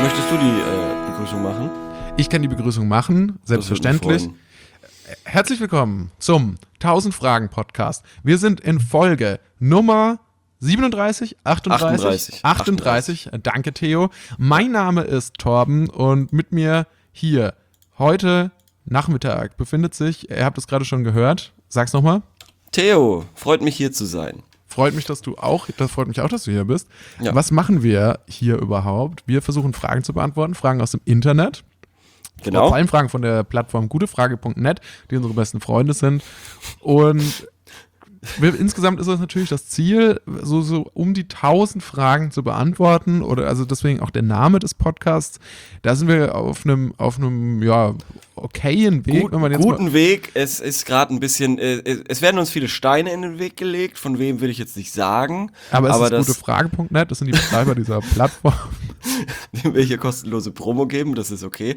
möchtest du die Begrüßung machen? Ich kann die Begrüßung machen, selbstverständlich. Herzlich willkommen zum 1000 Fragen Podcast. Wir sind in Folge Nummer 37, 38. Danke, Theo. Mein Name ist Torben und mit mir hier heute Nachmittag befindet sich, ihr habt es gerade schon gehört, sag's nochmal. Theo, freut mich hier zu sein. Freut mich, dass du hier bist. Ja. Was machen wir hier überhaupt? Wir versuchen Fragen zu beantworten, Fragen aus dem Internet. Genau. Vor allem Fragen von der Plattform gutefrage.net, die unsere besten Freunde sind. Und insgesamt ist es natürlich das Ziel, so um die 1000 Fragen zu beantworten. Oder also deswegen auch der Name des Podcasts. Da sind wir auf einem ja, okayen Weg. Guten Weg. Es ist gerade ein bisschen, es werden uns viele Steine in den Weg gelegt. Von wem will ich jetzt nicht sagen. Aber es ist gutefrage.net, das sind die Betreiber dieser Plattform. Dem wir hier kostenlose Promo geben, das ist okay.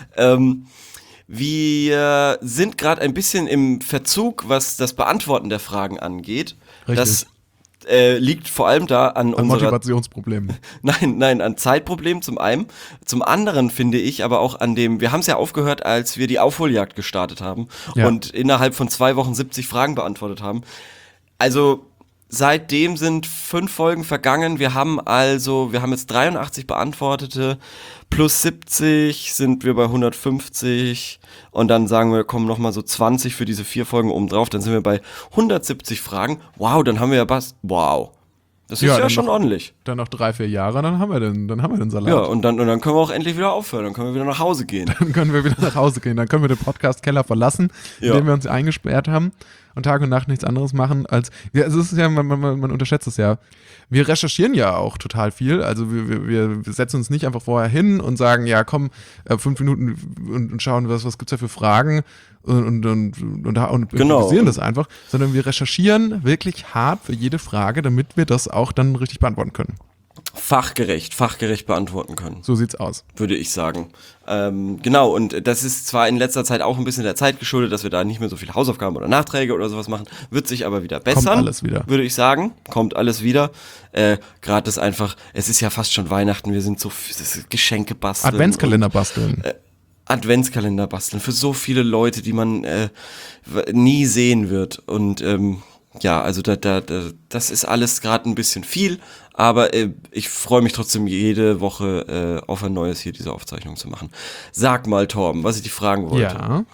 Wir sind gerade ein bisschen im Verzug, was das Beantworten der Fragen angeht. Richtig. Das liegt vor allem da an unserer Motivationsproblemen. Nein, an Zeitproblemen zum einen. Zum anderen finde ich aber auch an dem, wir haben es ja aufgehört, als wir die Aufholjagd gestartet haben und innerhalb von 2 Wochen 70 Fragen beantwortet haben. Also seitdem sind 5 Folgen vergangen. Wir haben jetzt 83 beantwortete, plus 70 sind wir bei 150 und dann sagen wir, kommen nochmal so 20 für diese 4 Folgen oben drauf, dann sind wir bei 170 Fragen. Wow, dann haben wir wow. Das ist ja schon ordentlich. Dann noch 3-4 Jahre, dann haben wir den Salat. Ja, und dann können wir auch endlich wieder aufhören, dann können wir wieder nach Hause gehen. Dann können wir den Podcast-Keller verlassen, in dem wir uns eingesperrt haben und Tag und Nacht nichts anderes machen als, ja, es ist ja, man unterschätzt es ja. Wir recherchieren ja auch total viel, also wir setzen uns nicht einfach vorher hin und sagen, ja komm, 5 Minuten und schauen, was gibt's da für Fragen und improvisieren das einfach, sondern wir recherchieren wirklich hart für jede Frage, damit wir das auch dann richtig beantworten können. Fachgerecht beantworten können. So sieht's aus. Würde ich sagen. Genau, und das ist zwar in letzter Zeit auch ein bisschen der Zeit geschuldet, dass wir da nicht mehr so viele Hausaufgaben oder Nachträge oder sowas machen, wird sich aber wieder bessern. Kommt alles wieder. Würde ich sagen. Kommt alles wieder. Gerade ist einfach, es ist ja fast schon Weihnachten, wir sind so, das ist Geschenke basteln. Adventskalender basteln. Adventskalender basteln für so viele Leute, die man nie sehen wird. Und ja, also das ist alles gerade ein bisschen viel, aber ich freue mich trotzdem jede Woche auf ein neues hier diese Aufzeichnung zu machen. Sag mal, Torben, was ich dich fragen wollte.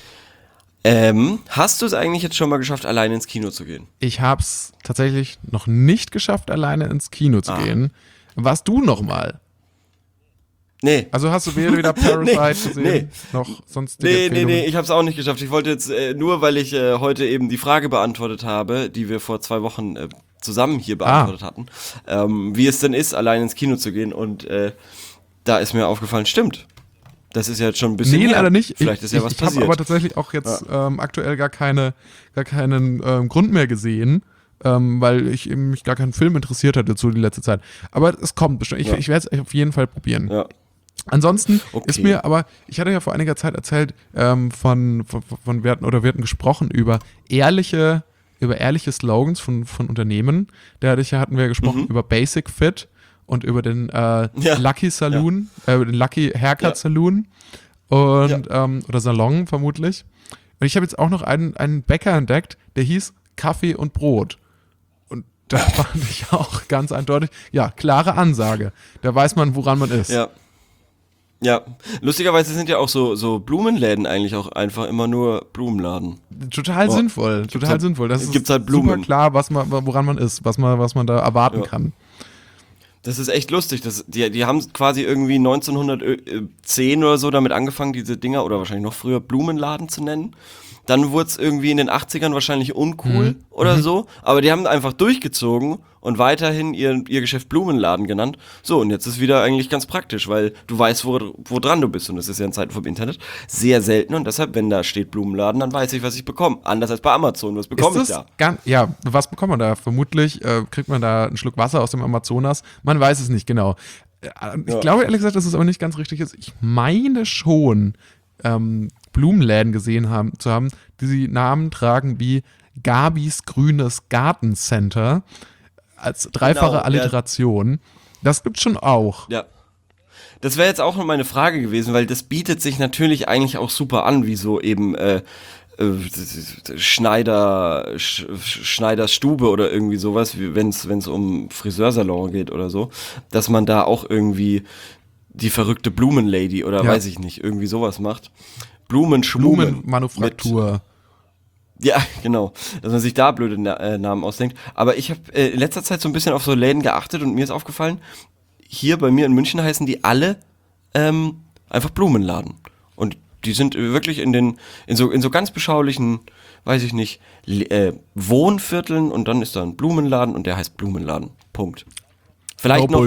Ja. Hast du es eigentlich jetzt schon mal geschafft, alleine ins Kino zu gehen? Ich habe es tatsächlich noch nicht geschafft, alleine ins Kino zu gehen. Warst du noch mal? Nee. Also hast du weder Parasite gesehen, noch sonstige Empfehlungen? Nee, ich habe es auch nicht geschafft. Ich wollte jetzt, nur weil ich heute eben die Frage beantwortet habe, die wir vor 2 Wochen zusammen hier beantwortet hatten, wie es denn ist, allein ins Kino zu gehen. Und da ist mir aufgefallen, stimmt. Das ist ja jetzt schon ein bisschen leider nicht. Vielleicht ist ja was passiert. Ich habe aber tatsächlich auch jetzt aktuell gar keinen Grund mehr gesehen, weil ich eben mich gar keinen Film interessiert hatte zu die letzte Zeit. Aber es kommt bestimmt. Ich werde es auf jeden Fall probieren. Ja. Ansonsten ist mir aber, ich hatte ja vor einiger Zeit erzählt, wir hatten gesprochen über ehrliche Slogans von Unternehmen. Hatten wir gesprochen über Basic Fit und über den Lucky Saloon, den Lucky Haircut Saloon und oder Salon vermutlich. Und ich habe jetzt auch noch einen Bäcker entdeckt, der hieß Kaffee und Brot. Und da fand ich auch ganz eindeutig, ja, klare Ansage. Da weiß man, woran man ist. Ja, lustigerweise sind ja auch so Blumenläden eigentlich auch einfach immer nur Blumenladen. Total sinnvoll. Das gibt's ist halt Blumen. super klar, woran man ist, was man da erwarten kann. Das ist echt lustig. Die haben quasi irgendwie 1910 oder so damit angefangen, diese Dinger, oder wahrscheinlich noch früher, Blumenladen zu nennen. Dann wurde es irgendwie in den 80ern wahrscheinlich uncool oder so. Aber die haben einfach durchgezogen und weiterhin ihr Geschäft Blumenladen genannt. So, und jetzt ist wieder eigentlich ganz praktisch, weil du weißt, wo dran du bist. Und das ist ja in Zeiten vom Internet sehr selten. Und deshalb, wenn da steht Blumenladen, dann weiß ich, was ich bekomme. Anders als bei Amazon. Was bekomme ich da? Was bekommt man da? Vermutlich kriegt man da einen Schluck Wasser aus dem Amazonas. Man weiß es nicht genau. Ich glaube ehrlich gesagt, dass es aber nicht ganz richtig ist. Ich meine schon, Blumenläden gesehen zu haben, die Namen tragen wie Gabis grünes Gartencenter als dreifache Alliteration. Das gibt's schon auch. Ja. das wäre jetzt auch noch meine Frage gewesen, weil das bietet sich natürlich eigentlich auch super an, wie so eben Schneiders Stube oder irgendwie sowas, wenn es um Friseursalon geht oder so, dass man da auch irgendwie die verrückte Blumenlady oder weiß ich nicht, irgendwie sowas macht. Blumenmanufaktur. Ja, genau, dass man sich da blöde Namen ausdenkt. Aber ich habe in letzter Zeit so ein bisschen auf so Läden geachtet und mir ist aufgefallen, hier bei mir in München heißen die alle einfach Blumenladen. Und die sind wirklich in so ganz beschaulichen, weiß ich nicht, Wohnvierteln und dann ist da ein Blumenladen und der heißt Blumenladen. Punkt. Vielleicht noch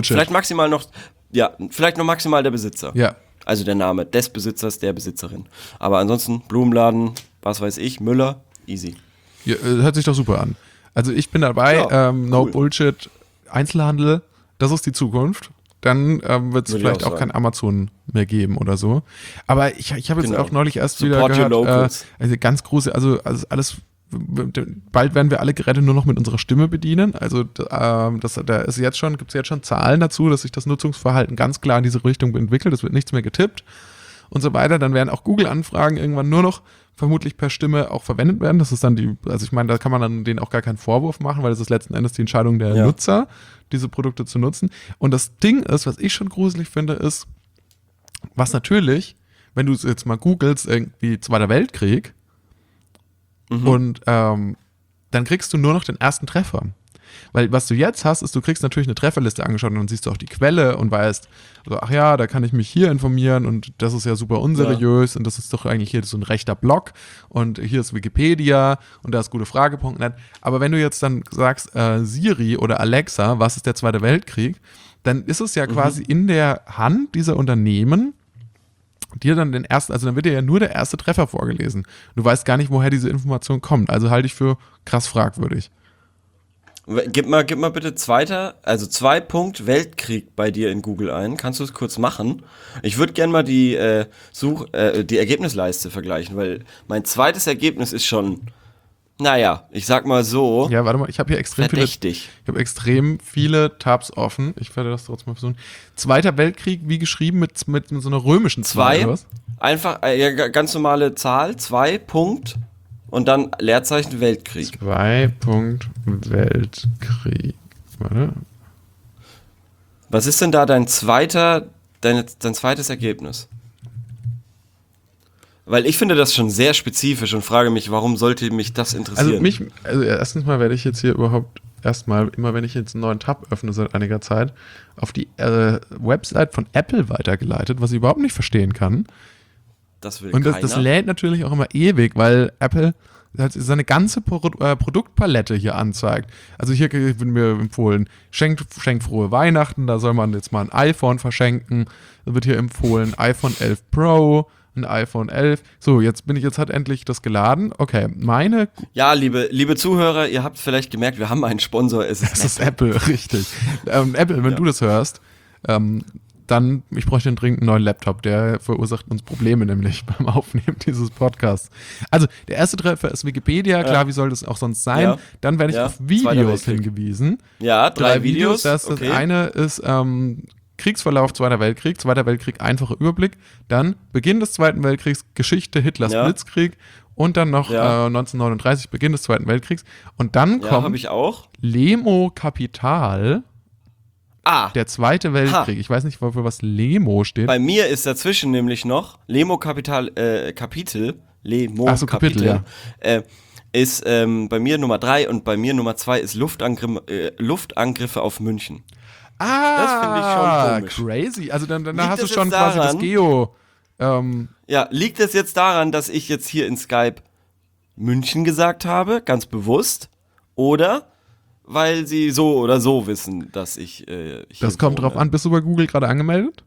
maximal der Besitzer. Ja. Also der Name des Besitzers, der Besitzerin. Aber ansonsten Blumenladen, was weiß ich, Müller, easy. Ja, hört sich doch super an. Also ich bin dabei, no cool. Bullshit, Einzelhandel, das ist die Zukunft. Dann wird es vielleicht auch kein Amazon mehr geben oder so. Aber ich habe jetzt auch neulich erst wieder gehört, also ganz große, also alles, bald werden wir alle Geräte nur noch mit unserer Stimme bedienen. Also gibt es jetzt schon Zahlen dazu, dass sich das Nutzungsverhalten ganz klar in diese Richtung entwickelt. Es wird nichts mehr getippt und so weiter. Dann werden auch Google-Anfragen irgendwann nur noch vermutlich per Stimme auch verwendet werden. Das ist dann also ich meine, da kann man dann denen auch gar keinen Vorwurf machen, weil das ist letzten Endes die Entscheidung der Nutzer, diese Produkte zu nutzen. Und das Ding ist, was ich schon gruselig finde, ist, was natürlich, wenn du es jetzt mal googelst, irgendwie Zweiter Weltkrieg, und dann kriegst du nur noch den ersten Treffer. Weil was du jetzt hast, ist, du kriegst natürlich eine Trefferliste angeschaut und dann siehst du auch die Quelle und weißt, also, ach ja, da kann ich mich hier informieren und das ist ja super unseriös und das ist doch eigentlich hier so ein rechter Blog und hier ist Wikipedia und da ist gutefrage.net. Aber wenn du jetzt dann sagst, Siri oder Alexa, was ist der Zweite Weltkrieg, dann ist es ja quasi in der Hand dieser Unternehmen, dir dann dann wird dir ja nur der erste Treffer vorgelesen. Du weißt gar nicht, woher diese Information kommt. Also halte ich für krass fragwürdig. Gib mal bitte 2. Weltkrieg bei dir in Google ein. Kannst du es kurz machen? Ich würde gerne mal die Ergebnisleiste vergleichen, weil mein zweites Ergebnis ist schon, naja, ich sag mal so. Ja, warte mal, ich habe hier extrem viele Tabs offen. Ich werde das trotzdem mal versuchen. Zweiter Weltkrieg, wie geschrieben, mit so einer römischen Zahl. 2, einfach, ganz normale Zahl, 2 Punkt und dann Leerzeichen Weltkrieg. 2 Punkt Weltkrieg. Warte. Was ist denn da dein zweites Ergebnis? Weil ich finde das schon sehr spezifisch und frage mich, warum sollte mich das interessieren? Also erstens mal werde ich jetzt hier überhaupt immer wenn ich jetzt einen neuen Tab öffne seit einiger Zeit, auf die Website von Apple weitergeleitet, was ich überhaupt nicht verstehen kann. Das will und keiner. Das lädt natürlich auch immer ewig, weil Apple seine ganze Produktpalette hier anzeigt. Also hier wird mir empfohlen, schenkt frohe Weihnachten, da soll man jetzt mal ein iPhone verschenken. Da wird hier empfohlen, iPhone 11 Pro, ein iPhone 11. So, jetzt hat endlich das geladen. Okay, Ja, liebe Zuhörer, ihr habt vielleicht gemerkt, wir haben einen Sponsor. Es ist Apple, richtig. Apple, wenn du das hörst, dann, ich bräuchte dringend einen neuen Laptop, der verursacht uns Probleme nämlich beim Aufnehmen dieses Podcasts. Also, der erste Treffer ist Wikipedia, klar, wie soll das auch sonst sein? Ja. Dann werde ich auf Videos hingewiesen. Ja, 3 Videos. Das eine ist Kriegsverlauf Zweiter Weltkrieg, einfacher Überblick, dann Beginn des Zweiten Weltkriegs, Geschichte Hitlers Blitzkrieg und dann noch 1939, Beginn des Zweiten Weltkriegs. Und dann kommt ich auch. Lemo Kapital. Der Zweite Weltkrieg. Ich weiß nicht, für was Lemo steht. Bei mir ist dazwischen nämlich noch Lemo Kapital, Kapitel. Kapitel, ist bei mir Nummer 3 und bei mir Nummer 2 ist Luftangriffe auf München. Das finde ich schon komisch. Crazy. Also dann hast du schon quasi das Geo. Liegt es jetzt daran, dass ich jetzt hier in Skype München gesagt habe, ganz bewusst, oder weil sie so oder so wissen, dass ich das kommt drauf an. Bist du bei Google gerade angemeldet?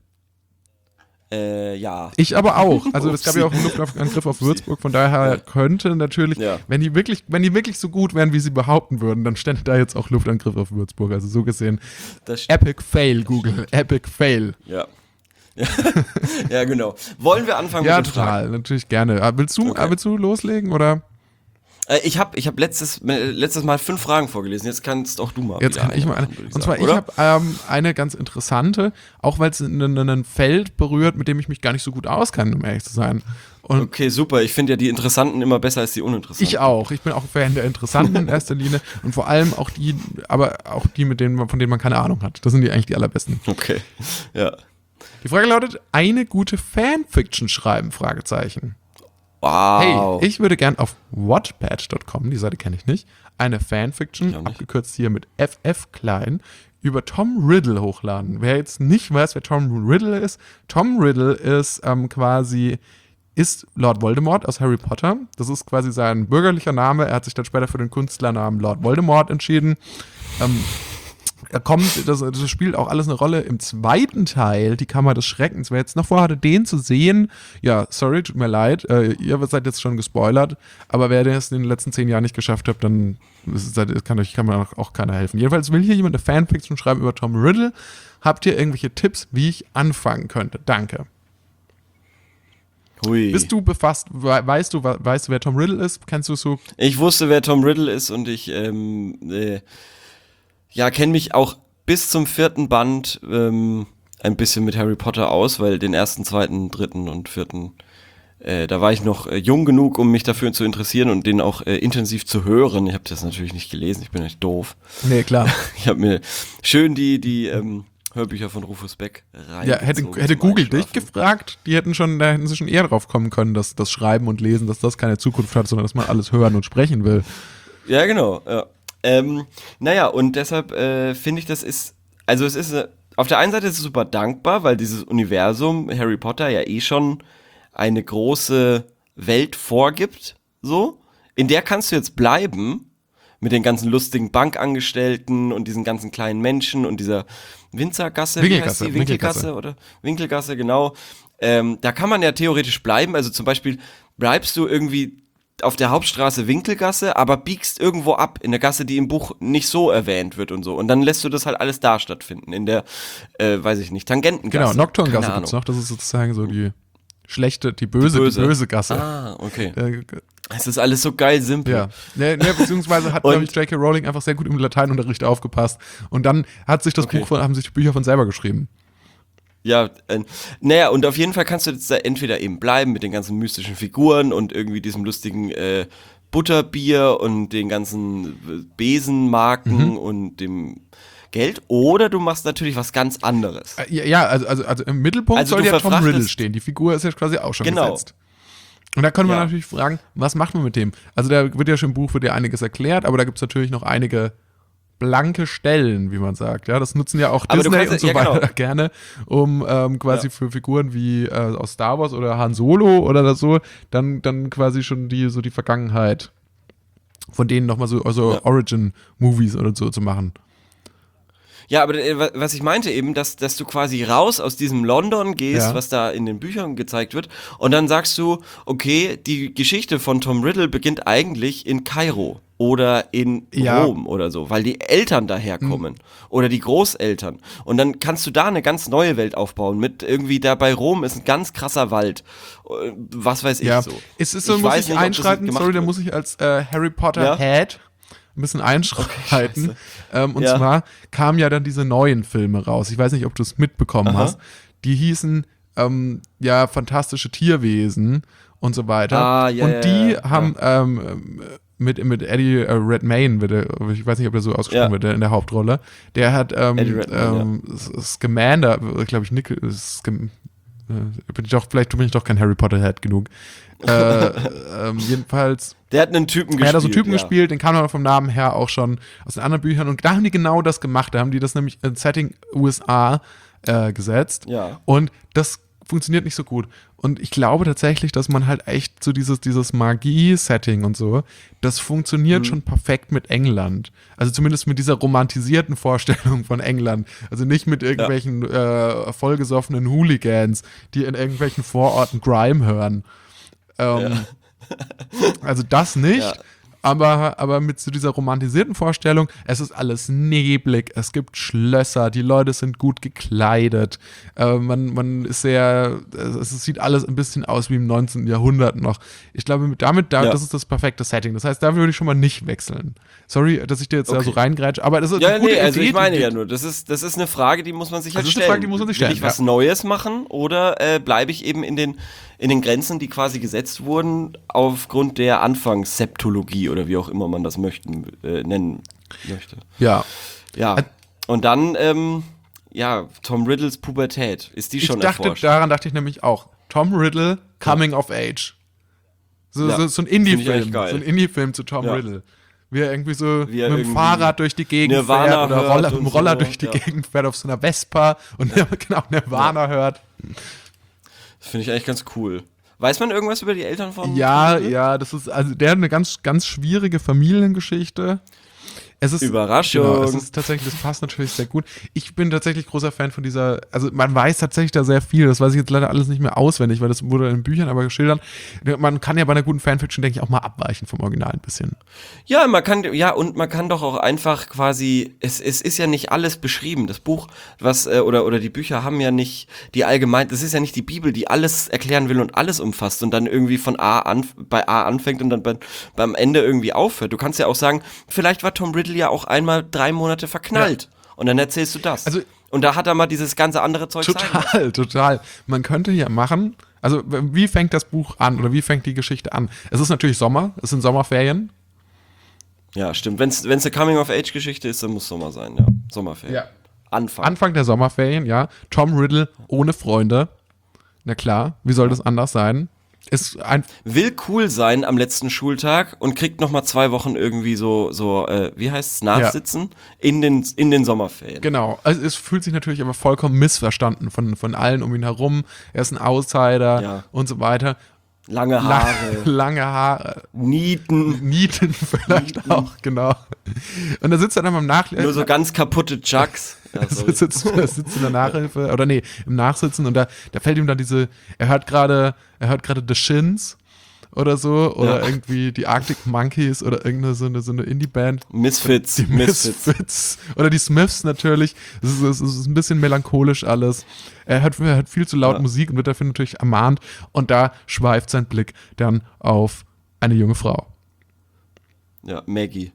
Ja. Ich aber auch. Also es gab ja auch einen Luftangriff auf Würzburg, von daher könnte natürlich, wenn die wirklich so gut wären, wie sie behaupten würden, dann stände da jetzt auch Luftangriff auf Würzburg. Also so gesehen, Epic Fail, Google. Epic Fail. Ja. Ja, genau. Wollen wir anfangen mit den Fragen? Ja, total, natürlich gerne. Willst du loslegen, oder? Ich hab letztes Mal 5 Fragen vorgelesen, jetzt kannst auch du mal. Jetzt kann ich mal eine. Und zwar, ich habe eine ganz interessante, auch weil es ein Feld berührt, mit dem ich mich gar nicht so gut auskenne, um ehrlich zu sein. Und okay, super. Ich finde ja die Interessanten immer besser als die Uninteressanten. Ich auch. Ich bin auch Fan der Interessanten in erster Linie und vor allem auch die, aber auch die, von denen man keine Ahnung hat. Das sind die eigentlich die allerbesten. Okay, ja. Die Frage lautet, eine gute Fanfiction schreiben, Fragezeichen. Wow. Hey, ich würde gern auf Wattpad.com, die Seite kenne ich nicht, eine Fanfiction, abgekürzt hier mit FF Klein, über Tom Riddle hochladen. Wer jetzt nicht weiß, wer Tom Riddle ist ist ist Lord Voldemort aus Harry Potter. Das ist quasi sein bürgerlicher Name. Er hat sich dann später für den Künstlernamen Lord Voldemort entschieden. Das spielt auch alles eine Rolle im zweiten Teil, die Kammer des Schreckens. Wer jetzt noch vorhatte, den zu sehen, ja, sorry, tut mir leid, ihr seid jetzt schon gespoilert, aber wer das in den letzten 10 Jahren nicht geschafft hat, dann kann mir auch keiner helfen. Jedenfalls will hier jemand eine Fanfiction schreiben über Tom Riddle. Habt ihr irgendwelche Tipps, wie ich anfangen könnte? Danke. Hui. Bist du befasst, weißt du, wer Tom Riddle ist? Kennst du es so? Ich wusste, wer Tom Riddle ist und ich kenne mich auch bis zum 4. Band ein bisschen mit Harry Potter aus, weil den 1., 2., 3. und 4. Da war ich noch jung genug, um mich dafür zu interessieren und den auch intensiv zu hören. Ich habe das natürlich nicht gelesen, ich bin echt doof. Nee, klar. Ich habe mir schön die Hörbücher von Rufus Beck reingezogen. Ja, hätte Google dich gefragt, da hätten sie schon eher drauf kommen können, dass das Schreiben und Lesen, dass das keine Zukunft hat, sondern dass man alles hören und sprechen will. Ja, genau, ja. Und deshalb finde ich, es ist auf der einen Seite ist es super dankbar, weil dieses Universum Harry Potter ja schon eine große Welt vorgibt, so. In der kannst du jetzt bleiben, mit den ganzen lustigen Bankangestellten und diesen ganzen kleinen Menschen und dieser Winkelgasse, Winkelgasse, genau. Da kann man ja theoretisch bleiben, also zum Beispiel bleibst du irgendwie auf der Hauptstraße Winkelgasse, aber biegst irgendwo ab in der Gasse, die im Buch nicht so erwähnt wird und so. Und dann lässt du das halt alles da stattfinden, in der, Tangentengasse. Genau, Nocturngasse gibt's noch, das ist sozusagen so die böse Gasse. Ah, okay. Es ist alles so geil simpel. Ja, beziehungsweise hat, glaube ich, J.K. Rowling einfach sehr gut im Lateinunterricht aufgepasst. Und dann haben sich die Bücher von selber geschrieben. Ja, und auf jeden Fall kannst du jetzt da entweder eben bleiben mit den ganzen mystischen Figuren und irgendwie diesem lustigen Butterbier und den ganzen Besenmarken und dem Geld, oder du machst natürlich was ganz anderes. Ja, also im Mittelpunkt soll ja Tom Riddle stehen. Die Figur ist ja quasi auch schon gesetzt. Und da können wir natürlich fragen, was macht man mit dem? Also da wird ja schon im Buch einiges erklärt, aber da gibt es natürlich noch einige blanke Stellen, wie man sagt. Ja, das nutzen ja auch Disney und so weiter gerne, um quasi für Figuren wie aus Star Wars oder Han Solo oder so, dann quasi schon die Vergangenheit von denen nochmal so Origin-Movies oder so zu machen. Ja, aber was ich meinte eben, dass du quasi raus aus diesem London gehst, was da in den Büchern gezeigt wird, und dann sagst du, okay, die Geschichte von Tom Riddle beginnt eigentlich in Kairo oder in Rom oder so, weil die Eltern daherkommen oder die Großeltern. Und dann kannst du da eine ganz neue Welt aufbauen mit irgendwie, da bei Rom ist ein ganz krasser Wald. Was weiß ich so. Es ist so, muss ich einschreiten, sorry, da muss ich als Harry Potter Head ein bisschen einschreiten. Und zwar kamen ja dann diese neuen Filme raus. Ich weiß nicht, ob du es mitbekommen hast. Die hießen Fantastische Tierwesen und so weiter. Die haben mit Eddie Redmayne, ich weiß nicht, ob der so ausgesprochen wird, in der Hauptrolle. Der hat Scamander, glaube ich, vielleicht bin ich doch kein Harry Potter-Head genug. Jedenfalls. Der hat einen Typen gespielt. Er hat so einen Typen gespielt, den kam man vom Namen her auch schon aus den anderen Büchern. Und da haben die genau das gemacht. Da haben die das nämlich in Setting USA gesetzt. Ja. Und das funktioniert nicht so gut. Und ich glaube tatsächlich, dass man halt echt so dieses Magie-Setting und so, das funktioniert schon perfekt mit England. Also zumindest mit dieser romantisierten Vorstellung von England. Also nicht mit irgendwelchen vollgesoffenen Hooligans, die in irgendwelchen Vororten Grime hören. Also das nicht. Ja. Aber mit so dieser romantisierten Vorstellung, es ist alles neblig, es gibt Schlösser, die Leute sind gut gekleidet, man ist es sieht alles ein bisschen aus wie im 19. Jahrhundert noch. Ich glaube, das ist das perfekte Setting. Das heißt, da würde ich schon mal nicht wechseln. Sorry, dass ich dir jetzt da so reingrätsche, aber das ist eine gute Idee. Also ich meine ja nur, das ist eine Frage, die muss man sich halt stellen. Frage, die muss man sich stellen. Will ich was Neues machen oder bleibe ich eben in den Grenzen, die quasi gesetzt wurden, aufgrund der Anfangsseptologie oder wie auch immer man das nennen möchte. Ja. Ja. Und dann, Tom Riddles Pubertät. Ist die schon erforscht? Daran dachte ich nämlich auch. Tom Riddle, Coming of Age. So ein Indie-Film. So ein Indie-Film zu Tom Riddle. Wie er irgendwie so mit dem Fahrrad durch die Gegend Nirvana fährt oder mit dem Roller durch die Gegend fährt auf so einer Vespa und Nirvana hört. Das finde ich eigentlich ganz cool. Weiß man irgendwas über die Eltern von Ja, das ist, also der hat eine ganz, ganz schwierige Familiengeschichte. Überraschung. Genau, es ist tatsächlich, das passt natürlich sehr gut. Ich bin tatsächlich großer Fan von also man weiß tatsächlich da sehr viel, das weiß ich jetzt leider alles nicht mehr auswendig, weil das wurde in Büchern aber geschildert. Man kann ja bei einer guten Fanfiction, denke ich, auch mal abweichen vom Original ein bisschen. Ja, man kann doch auch einfach quasi, es ist ja nicht alles beschrieben. Das Buch, oder die Bücher haben ja nicht das ist ja nicht die Bibel, die alles erklären will und alles umfasst und dann irgendwie bei A anfängt und dann beim Ende irgendwie aufhört. Du kannst ja auch sagen, vielleicht war Tom Riddle ja auch einmal 3 Monate verknallt. Ja. Und dann erzählst du das. Also, und da hat er mal dieses ganze andere Zeug Total. Man könnte ja machen, also wie fängt das Buch an oder wie fängt die Geschichte an? Es ist natürlich Sommer, es sind Sommerferien. Ja, stimmt. Wenn es eine Coming-of-Age-Geschichte ist, dann muss Sommer sein, ja. Sommerferien. Ja. Anfang der Sommerferien, ja. Tom Riddle ohne Freunde. Na klar, wie soll das anders sein? Will cool sein am letzten Schultag und kriegt nochmal 2 Wochen irgendwie so wie heißt's, Nachsitzen in den Sommerferien. Genau, also es fühlt sich natürlich aber vollkommen missverstanden von allen um ihn herum. Er ist ein Outsider und so weiter. Lange Haare. Nieten vielleicht auch, genau. Und da sitzt er dann beim Nachlesen. Nur so ganz kaputte Chucks. Ja, sitzt in der Nachhilfe, oder nee, im Nachsitzen und da fällt ihm dann er hört gerade The Shins oder so, oder irgendwie die Arctic Monkeys oder irgendeine so eine Indie-Band. Misfits. Oder die Smiths natürlich. Es ist ein bisschen melancholisch alles. Er hört viel zu laut Musik und wird dafür natürlich ermahnt und da schweift sein Blick dann auf eine junge Frau. Ja, Maggie.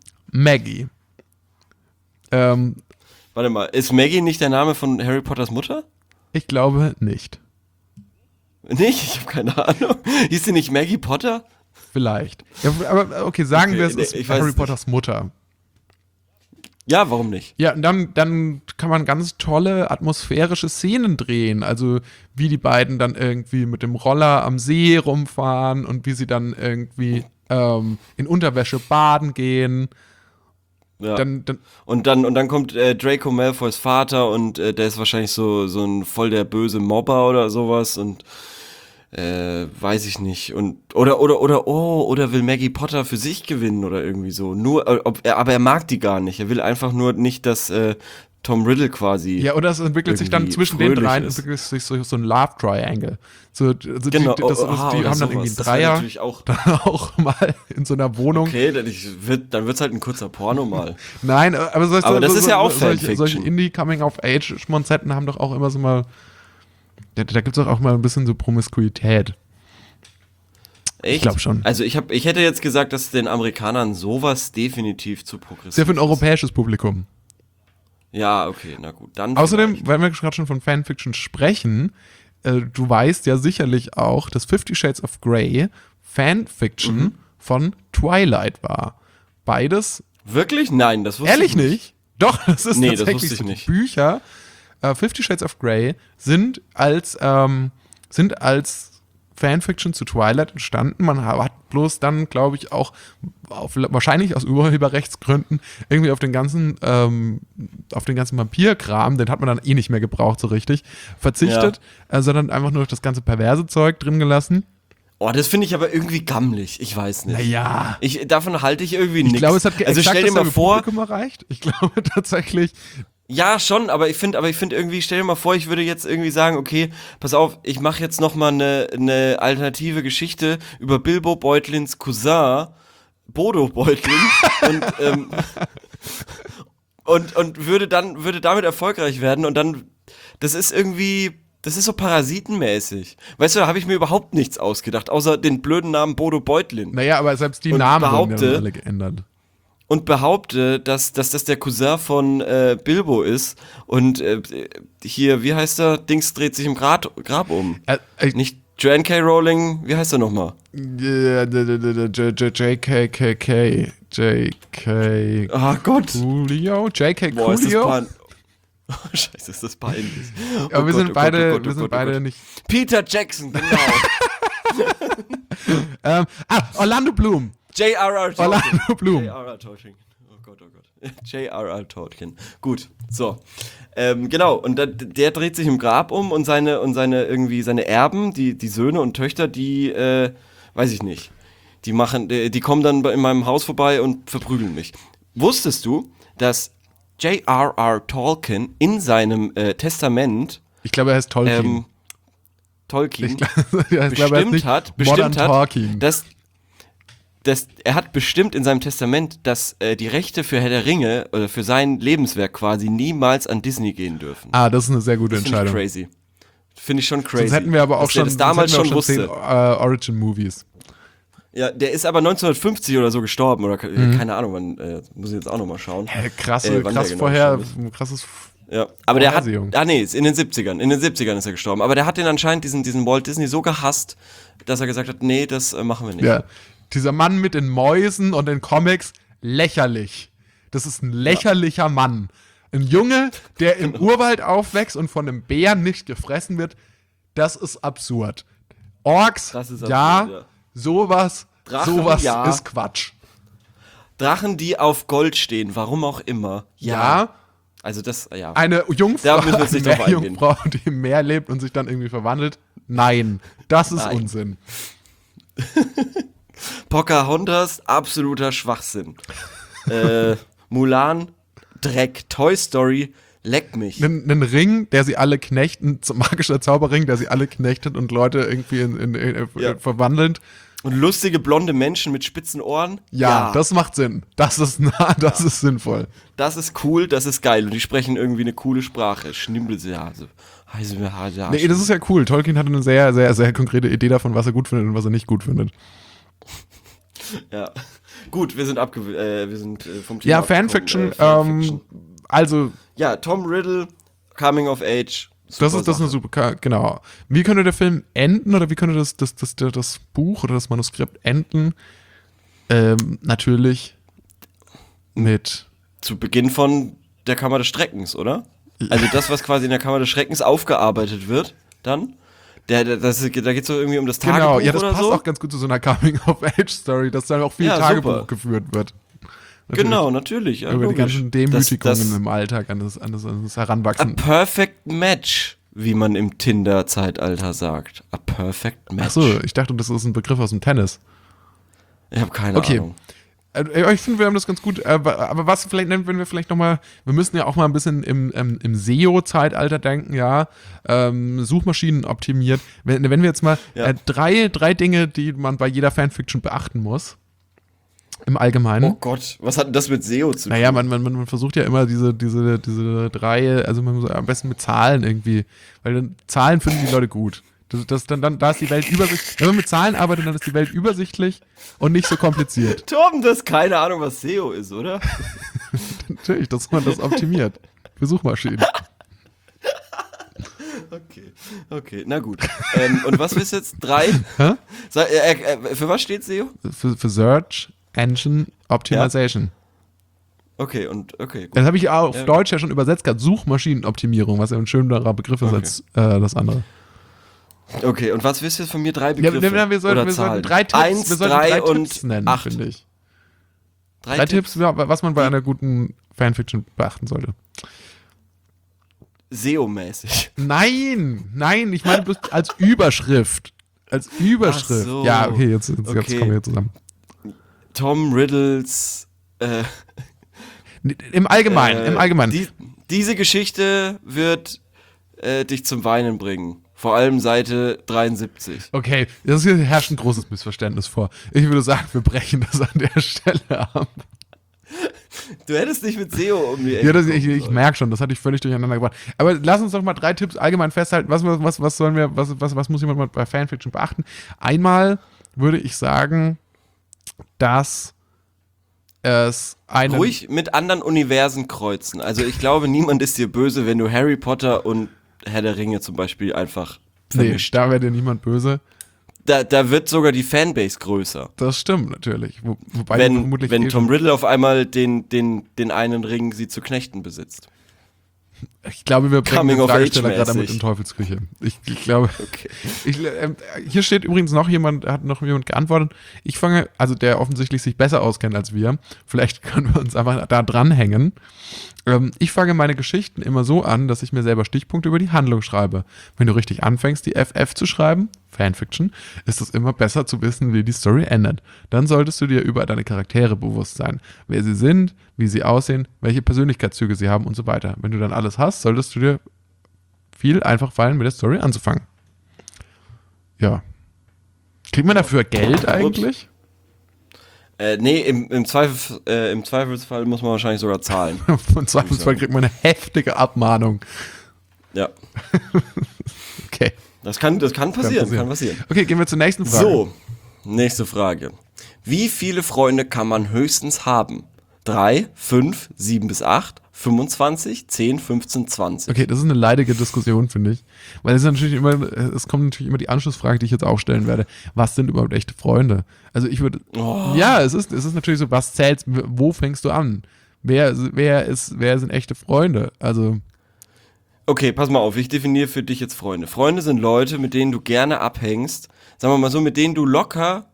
Warte mal, ist Maggie nicht der Name von Harry Potters Mutter? Ich glaube nicht. Nicht? Ich habe keine Ahnung. Hieß sie nicht Maggie Potter? Vielleicht. Ja, aber okay, sagen wir es ist Harry Potters Mutter. Ja, warum nicht? Ja, und dann kann man ganz tolle atmosphärische Szenen drehen. Also wie die beiden dann irgendwie mit dem Roller am See rumfahren und wie sie dann irgendwie in Unterwäsche baden gehen. Ja. Und dann kommt Draco Malfoys Vater und der ist wahrscheinlich so ein voll der böse Mobber oder sowas und weiß ich nicht. Und oder will Maggie Potter für sich gewinnen oder irgendwie so. Aber er mag die gar nicht. Er will einfach nur nicht, dass Tom Riddle quasi. Ja, oder es entwickelt sich dann zwischen den dreien entwickelt sich so ein Love Triangle. Genau. Die haben dann irgendwie einen Dreier, dann auch mal in so einer Wohnung. Okay, dann wird's halt ein kurzer Porno mal. Nein, aber das ist ja auch Fanfiction. Solche Indie-Coming-of-Age-Schmonzetten haben doch auch immer so mal. Da gibt's auch mal ein bisschen so Promiskuität. Echt? Ich glaube schon. Also ich hätte jetzt gesagt, dass den Amerikanern sowas definitiv zu progressiv ist. Sehr für ein europäisches Publikum. Ja, okay, na gut. Dann außerdem, weil wir gerade schon von Fanfiction sprechen, du weißt ja sicherlich auch, dass 50 Shades of Grey Fanfiction von Twilight war. Beides. Wirklich? Nein, das wusste ich nicht. Ehrlich nicht? Doch, das ist tatsächlich das wusste ich so. nicht. Die Bücher 50 Shades of Grey sind als Fanfiction zu Twilight entstanden. Man hat bloß dann, glaube ich, auch wahrscheinlich aus Urheberrechtsgründen irgendwie auf den ganzen Vampirkram, den hat man dann eh nicht mehr gebraucht so richtig, verzichtet, sondern einfach nur das ganze perverse Zeug drin gelassen. Oh, das finde ich aber irgendwie gammelig. Ich weiß nicht. Naja. Davon halte ich irgendwie nichts. Ich glaube, es hat stell dir mal vor, Publikum erreicht. Ich glaube tatsächlich. Ja, schon, aber ich finde irgendwie, stell dir mal vor, ich würde jetzt irgendwie sagen, okay, pass auf, ich mache jetzt noch mal eine alternative Geschichte über Bilbo Beutlins Cousin, Bodo Beutlin und würde damit erfolgreich werden und dann, das ist so parasitenmäßig. Weißt du, da habe ich mir überhaupt nichts ausgedacht, außer den blöden Namen Bodo Beutlin. Naja, aber selbst die Namen wurden ja alle geändert. Und behaupte, dass das der Cousin von Bilbo ist und hier, wie heißt er? Dings dreht sich im Grab um. Nicht Joanne K. Rowling, wie heißt er nochmal? J.K. Ah Gott. Coolio? J.K. Boah, Coolio? Scheiße, ist das peinlich. Aber wir sind beide nicht... Peter Jackson, genau. Orlando Bloom. J.R.R. Tolkien. Orlando Bloom. J.R.R. Tolkien. Oh Gott. J.R.R. Tolkien. Gut, so. Genau, und der dreht sich im Grab um und seine Erben, die Söhne und Töchter, die, weiß ich nicht, die kommen dann in meinem Haus vorbei und verprügeln mich. Wusstest du, dass J.R.R. Tolkien in seinem Testament, ich glaube, er heißt Tolkien. Bestimmt hat, dass er hat bestimmt in seinem Testament, dass die Rechte für Herr der Ringe oder für sein Lebenswerk quasi niemals an Disney gehen dürfen. Das ist eine sehr gute Entscheidung. Finde ich schon crazy. Sonst hätten wir aber auch schon, das damals schon wusste. 10 Origin-Movies. Ja, der ist aber 1950 oder so gestorben oder keine Ahnung, wann, muss ich jetzt auch nochmal schauen. Krasses ja, aber der hat, in den 70ern. In den 70ern ist er gestorben. Aber der hat den anscheinend, diesen Walt Disney so gehasst, dass er gesagt hat, nee, das machen wir nicht. Ja, dieser Mann mit den Mäusen und den Comics, lächerlich. Das ist ein lächerlicher Mann. Ein Junge, der im Urwald aufwächst und von einem Bären nicht gefressen wird, das ist absurd. Orks, das ist absurd, ja. Sowas ja. ist Quatsch. Drachen, die auf Gold stehen, warum auch immer. Ja. Also das, ja. Eine Jungfrau, die im Meer lebt und sich dann irgendwie verwandelt. Nein, das ist Unsinn. Pocahontas, absoluter Schwachsinn. Mulan, Dreck. Toy Story, leck mich. Einen Ring, der sie alle knechtet, ein magischer Zauberring, der sie alle knechtet und Leute irgendwie verwandelnd. Und lustige blonde Menschen mit spitzen Ohren. Ja, das macht Sinn. Das ist sinnvoll. Das ist cool, das ist geil. Und die sprechen irgendwie eine coole Sprache. Schnibbelsease. Nee, das ist ja cool. Tolkien hatte eine sehr, sehr, sehr konkrete Idee davon, was er gut findet und was er nicht gut findet. Ja. Gut, wir sind vom Thema. Ja, Fanfiction. Also. Ja, Tom Riddle, Coming of Age. Das ist eine super, genau. Wie könnte der Film enden oder wie könnte das Buch oder das Manuskript enden? Natürlich mit. Zu Beginn von der Kammer des Schreckens, oder? Also das, was quasi in der Kammer des Schreckens aufgearbeitet wird, dann. Da geht es so irgendwie um das Tagebuch oder so. Genau, ja, das passt auch ganz gut zu so einer Coming-of-Age-Story, dass dann auch viel Tagebuch super geführt wird. Natürlich. Genau, natürlich. Ja, über die ganzen Demütigungen im Alltag an das Heranwachsen. A perfect match, wie man im Tinder-Zeitalter sagt. A perfect match. Achso, ich dachte, das ist ein Begriff aus dem Tennis. Ich habe keine Ahnung. Ich finde, wir haben das ganz gut, aber was vielleicht, wenn wir vielleicht nochmal, wir müssen ja auch mal ein bisschen im SEO-Zeitalter denken, ja, Suchmaschinen optimiert. Wenn wir jetzt mal drei Dinge, die man bei jeder Fanfiction beachten muss, im Allgemeinen. Oh Gott, was hat denn das mit SEO zu tun? Naja, man versucht ja immer diese drei, also man muss am besten mit Zahlen irgendwie, weil dann Zahlen finden die Leute gut. Da ist die Welt übersichtlich. Wenn man mit Zahlen arbeitet, dann ist die Welt übersichtlich und nicht so kompliziert. Torben, du hast keine Ahnung, was SEO ist, oder? Natürlich, dass man das optimiert. Für Suchmaschinen. Okay, na gut. Und was willst du jetzt? 3? Hä? Für was steht SEO? Für Search Engine Optimization. Ja. Okay, gut. Das habe ich auf Deutsch ja schon übersetzt gehabt. Suchmaschinenoptimierung, was ja ein schönerer Begriff ist als das andere. Okay, und was willst du jetzt von mir? 3 Begriffe? Ja, wir sollten 3 Tipps, 1, 3 und Tipps nennen, 8. finde ich. 3 Tipps, was man bei einer guten Fanfiction beachten sollte. SEO-mäßig. Nein, ich meine bloß als Überschrift. Als Überschrift. Ach so. Ja, okay, jetzt kommen wir hier zusammen. Tom Riddles Im Allgemeinen. Diese Geschichte wird dich zum Weinen bringen. Vor allem Seite 73. Okay, hier herrscht ein großes Missverständnis vor. Ich würde sagen, wir brechen das an der Stelle ab. Du hättest nicht mit SEO um die Ecke. Ja, ich merke schon, das hatte ich völlig durcheinander gebracht. Aber lass uns doch mal 3 Tipps allgemein festhalten. Was muss jemand bei Fanfiction beachten? Einmal würde ich sagen, dass es ruhig mit anderen Universen kreuzen. Also ich glaube, niemand ist dir böse, wenn du Harry Potter und Herr der Ringe zum Beispiel einfach vermischt. Nee, da wäre dir niemand böse. Da wird sogar die Fanbase größer. Das stimmt natürlich. Wobei wenn Tom Riddle auf einmal den einen Ring sie zu Knechten besitzt. Ich glaube, wir bringen den Fragesteller gerade Coming-of-Age-mäßig. mit in Teufelsküche. Ich glaube. Okay. Hier steht übrigens hat noch jemand geantwortet. Also der offensichtlich sich besser auskennt als wir. Vielleicht können wir uns einfach da dranhängen. Ich fange meine Geschichten immer so an, dass ich mir selber Stichpunkte über die Handlung schreibe. Wenn du richtig anfängst, die FF zu schreiben, Fanfiction, ist es immer besser zu wissen, wie die Story endet. Dann solltest du dir über deine Charaktere bewusst sein. Wer sie sind, wie sie aussehen, welche Persönlichkeitszüge sie haben und so weiter. Wenn du dann alles hast, solltest du dir viel einfach fallen, mit der Story anzufangen. Ja. Kriegt man dafür Geld eigentlich? Nee, im Zweifelsfall muss man wahrscheinlich sogar zahlen. Im Zweifelsfall kriegt man eine heftige Abmahnung. Ja. Okay. Das kann passieren. Okay, gehen wir zur nächsten Frage. So, nächste Frage. Wie viele Freunde kann man höchstens haben? 3, 5, 7 bis 8, 25, 10, 15, 20. Okay, das ist eine leidige Diskussion, finde ich. Weil es kommt natürlich immer die Anschlussfrage, die ich jetzt auch stellen werde. Was sind überhaupt echte Freunde? Also ich würde, ja, es ist natürlich so, was zählt, wo fängst du an? Wer sind echte Freunde? Also. Okay, pass mal auf, ich definiere für dich jetzt Freunde. Freunde sind Leute, mit denen du gerne abhängst. Sagen wir mal so, mit denen du locker,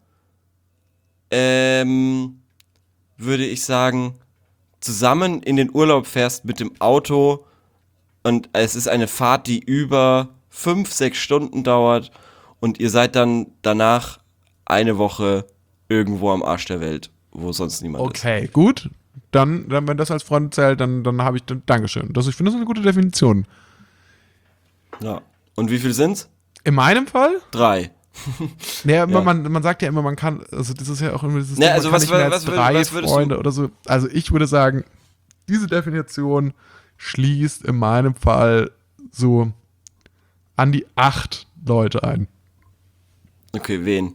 würde ich sagen, zusammen in den Urlaub fährst mit dem Auto und es ist eine Fahrt, die über 5, 6 Stunden dauert und ihr seid dann danach eine Woche irgendwo am Arsch der Welt, wo sonst niemand ist. Okay, gut. Dann, wenn das als Freund zählt, dann habe ich, Dankeschön. Ich finde, das ist eine gute Definition. Ja. Und wie viel sind's? In meinem Fall? 3. Ja, man sagt ja immer, man kann, also das ist ja auch immer dieses Ding, also man kann nicht mehr als 3 Freunde oder so. Also ich würde sagen, diese Definition schließt in meinem Fall so an die 8 Leute ein. Okay, wen?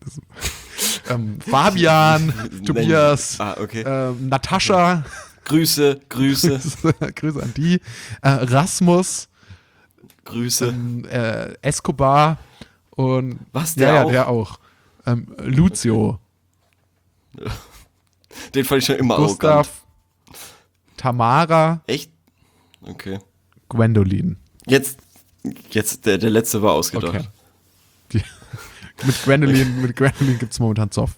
Fabian, Tobias, okay. Natascha. Grüße an die. Rasmus. Grüße. Escobar. Und was, der auch? Ja, der auch. Lucio. Den fand ich schon immer Gustav. arrogant. Tamara. Echt? Okay. Gwendolin. Jetzt der letzte war ausgedacht. Okay. Mit Gwendolin gibt es momentan Zoff.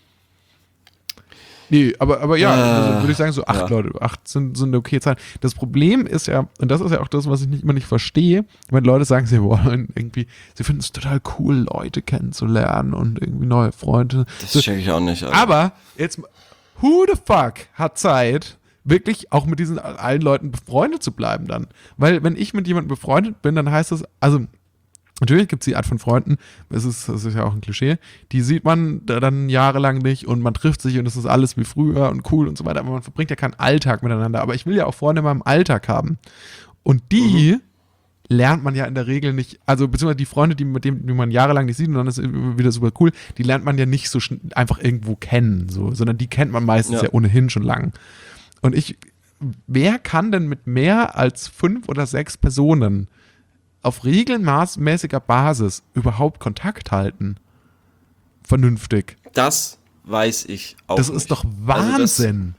Nee, aber ja, also würde ich sagen, so 8 Leute. 8 sind eine okay Zahl. Das Problem ist ja, und das ist ja auch das, was ich immer nicht verstehe, wenn Leute sagen, sie finden es total cool, Leute kennenzulernen und irgendwie neue Freunde. Das check ich auch nicht. Alter. Aber jetzt, who the fuck hat Zeit, wirklich auch mit diesen allen Leuten befreundet zu bleiben dann? Weil wenn ich mit jemandem befreundet bin, dann heißt das, also natürlich gibt es die Art von Freunden, das ist ja auch ein Klischee, die sieht man dann jahrelang nicht und man trifft sich und es ist alles wie früher und cool und so weiter, aber man verbringt ja keinen Alltag miteinander. Aber ich will ja auch Freunde in meinem Alltag haben. Und die lernt man ja in der Regel nicht, also beziehungsweise die Freunde, mit denen man jahrelang nicht sieht und dann ist es wieder super cool, die lernt man ja nicht so einfach irgendwo kennen, so, sondern die kennt man meistens ja ohnehin schon lang. Und wer kann denn mit mehr als 5 oder 6 Personen auf regelmäßiger Basis überhaupt Kontakt halten? Vernünftig. Das weiß ich auch Das nicht. ist doch Wahnsinn.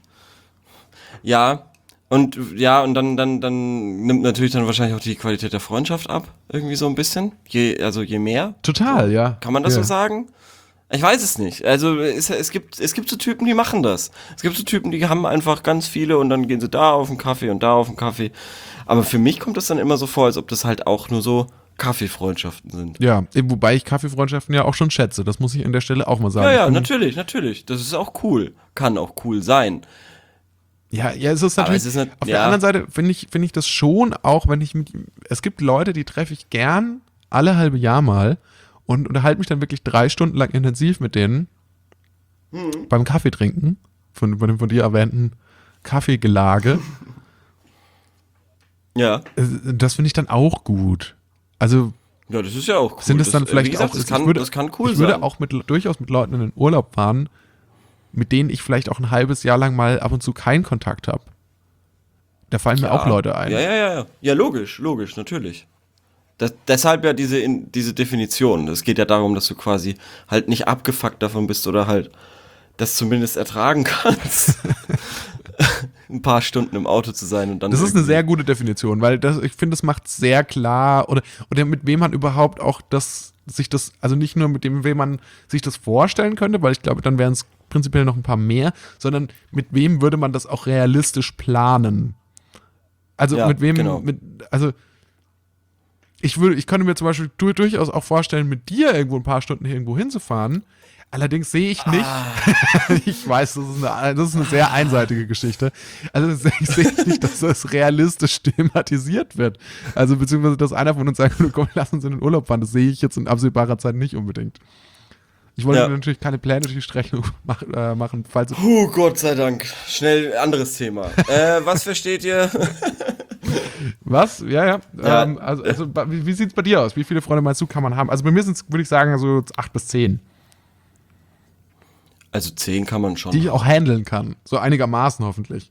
Und dann nimmt natürlich dann wahrscheinlich auch die Qualität der Freundschaft ab, irgendwie so ein bisschen. Je mehr. Total, ja. Kann man das so sagen? Ich weiß es nicht. Also es gibt so Typen, die machen das. Es gibt so Typen, die haben einfach ganz viele und dann gehen sie da auf einen Kaffee und da auf einen Kaffee. Aber für mich kommt das dann immer so vor, als ob das halt auch nur so Kaffeefreundschaften sind. Ja, wobei ich Kaffeefreundschaften ja auch schon schätze. Das muss ich an der Stelle auch mal sagen. Ja, natürlich. Das ist auch cool. Kann auch cool sein. Ja, es ist natürlich, auf der anderen Seite finde ich das schon, auch wenn es gibt Leute, die treffe ich gern, alle halbe Jahr mal und unterhalte mich dann wirklich 3 Stunden lang intensiv mit denen beim Kaffee trinken, von dem von dir erwähnten Kaffeegelage. Ja. Das finde ich dann auch gut. Also ja, das ist ja auch cool. Sind es dann vielleicht gesagt, auch, das kann cool sein. Ich würde auch durchaus mit Leuten in den Urlaub fahren, mit denen ich vielleicht auch ein halbes Jahr lang mal ab und zu keinen Kontakt habe. Da fallen mir auch Leute ein. Ja. Ja, logisch, natürlich. Deshalb ja diese Definition. Es geht ja darum, dass du quasi halt nicht abgefuckt davon bist oder halt das zumindest ertragen kannst, ein paar Stunden im Auto zu sein und dann. Das ist eine sehr gute Definition, weil ich finde, das macht sehr klar oder mit wem man überhaupt auch also nicht nur mit wem man sich das vorstellen könnte, weil ich glaube, dann wären es prinzipiell noch ein paar mehr, sondern mit wem würde man das auch realistisch planen? Also mit wem, genau. Ich könnte mir zum Beispiel durchaus auch vorstellen, mit dir irgendwo ein paar Stunden irgendwo hinzufahren. Allerdings sehe ich nicht, ich weiß, das ist eine sehr einseitige Geschichte, also ich sehe nicht, dass das realistisch thematisiert wird. Also beziehungsweise, dass einer von uns sagt, komm, lass uns in den Urlaub fahren, das sehe ich jetzt in absehbarer Zeit nicht unbedingt. Ich wollte natürlich keine Pläne durch die Strecke machen, falls... Gott sei Dank. Schnell anderes Thema. Was versteht ihr? Was? Ja. Also wie sieht es bei dir aus? Wie viele Freunde meinst du, kann man haben? Also bei mir sind es, würde ich sagen, so 8 bis 10. Also 10 kann man schon. Die ich auch handeln kann. So einigermaßen hoffentlich.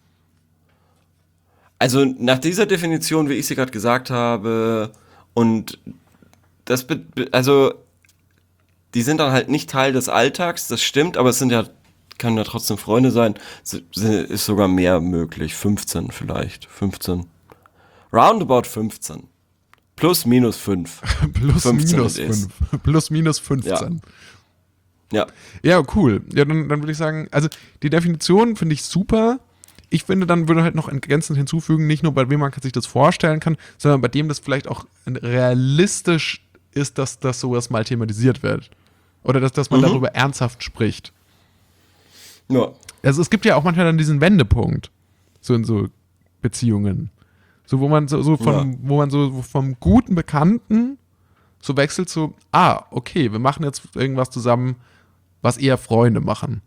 Also nach dieser Definition, wie ich sie gerade gesagt habe, und das, also die sind dann halt nicht Teil des Alltags, das stimmt, aber können ja trotzdem Freunde sein, ist sogar mehr möglich, 15 vielleicht, 15. Roundabout 15. Plus minus 5. Plus minus 5. Plus minus 15. Ja, cool. Ja, dann würde ich sagen, also die Definition finde ich super. Ich finde, dann würde halt noch ergänzend hinzufügen, nicht nur bei wem man sich das vorstellen kann, sondern bei dem das vielleicht auch realistisch ist, dass das sowas mal thematisiert wird. Oder dass man darüber ernsthaft spricht. Ja. Also es gibt ja auch manchmal dann diesen Wendepunkt, so in so Beziehungen. So, wo man wo man so vom guten Bekannten so wechselt zu, okay, wir machen jetzt irgendwas zusammen, was eher Freunde machen.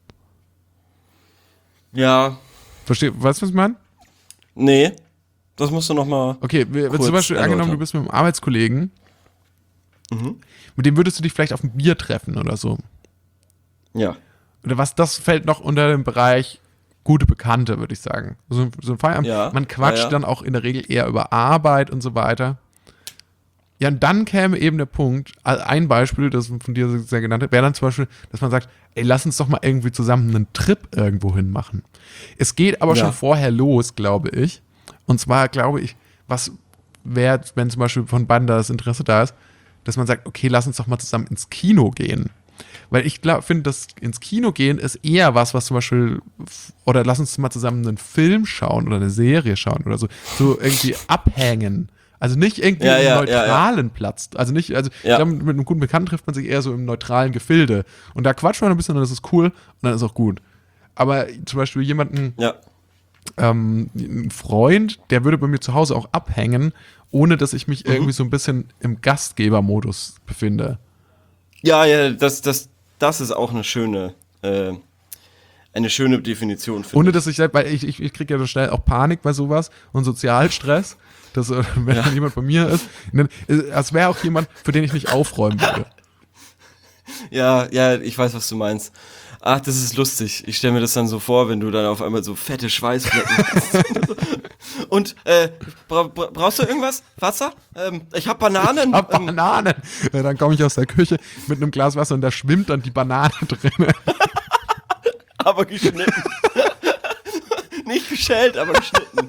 Ja. Weißt du, was ich meine? Nee, das musst du nochmal. Okay, wenn zum Beispiel angenommen, du bist mit einem Arbeitskollegen, mit dem würdest du dich vielleicht auf ein Bier treffen oder so. Ja. Oder das fällt noch unter den Bereich gute Bekannte, würde ich sagen. So ein Feierabend. Ja, man quatscht dann auch in der Regel eher über Arbeit und so weiter. Ja, und dann käme eben der Punkt, ein Beispiel, das von dir sehr genannt hat, wäre dann zum Beispiel, dass man sagt, ey, lass uns doch mal irgendwie zusammen einen Trip irgendwo hin machen. Es geht aber schon vorher los, glaube ich. Und zwar glaube ich, was wäre, wenn zum Beispiel von beiden das Interesse da ist, dass man sagt, okay, lass uns doch mal zusammen ins Kino gehen. Weil ich finde, dass ins Kino gehen ist eher was zum Beispiel, oder lass uns mal zusammen einen Film schauen oder eine Serie schauen oder so irgendwie abhängen. Also nicht irgendwie im neutralen Platz. Also nicht, ich glaube, mit einem guten Bekannten trifft man sich eher so im neutralen Gefilde. Und da quatscht man ein bisschen und das ist cool und dann ist auch gut. Aber zum Beispiel jemanden, ein Freund, der würde bei mir zu Hause auch abhängen, ohne dass ich mich irgendwie so ein bisschen im Gastgebermodus befinde. Ja, das ist auch eine schöne Definition. Ohne dass weil ich kriege ja so schnell auch Panik bei sowas und Sozialstress, dass wenn dann jemand bei mir ist, das wäre auch jemand, für den ich nicht aufräumen würde. Ja, ich weiß, was du meinst. Ach, das ist lustig. Ich stelle mir das dann so vor, wenn du dann auf einmal so fette Schweißflecken hast. Und, brauchst du irgendwas? Wasser? Ich hab Bananen. Bananen. Ja, dann komme ich aus der Küche mit einem Glas Wasser und da schwimmt dann die Banane drin. Aber geschnitten. Nicht geschält, aber geschnitten.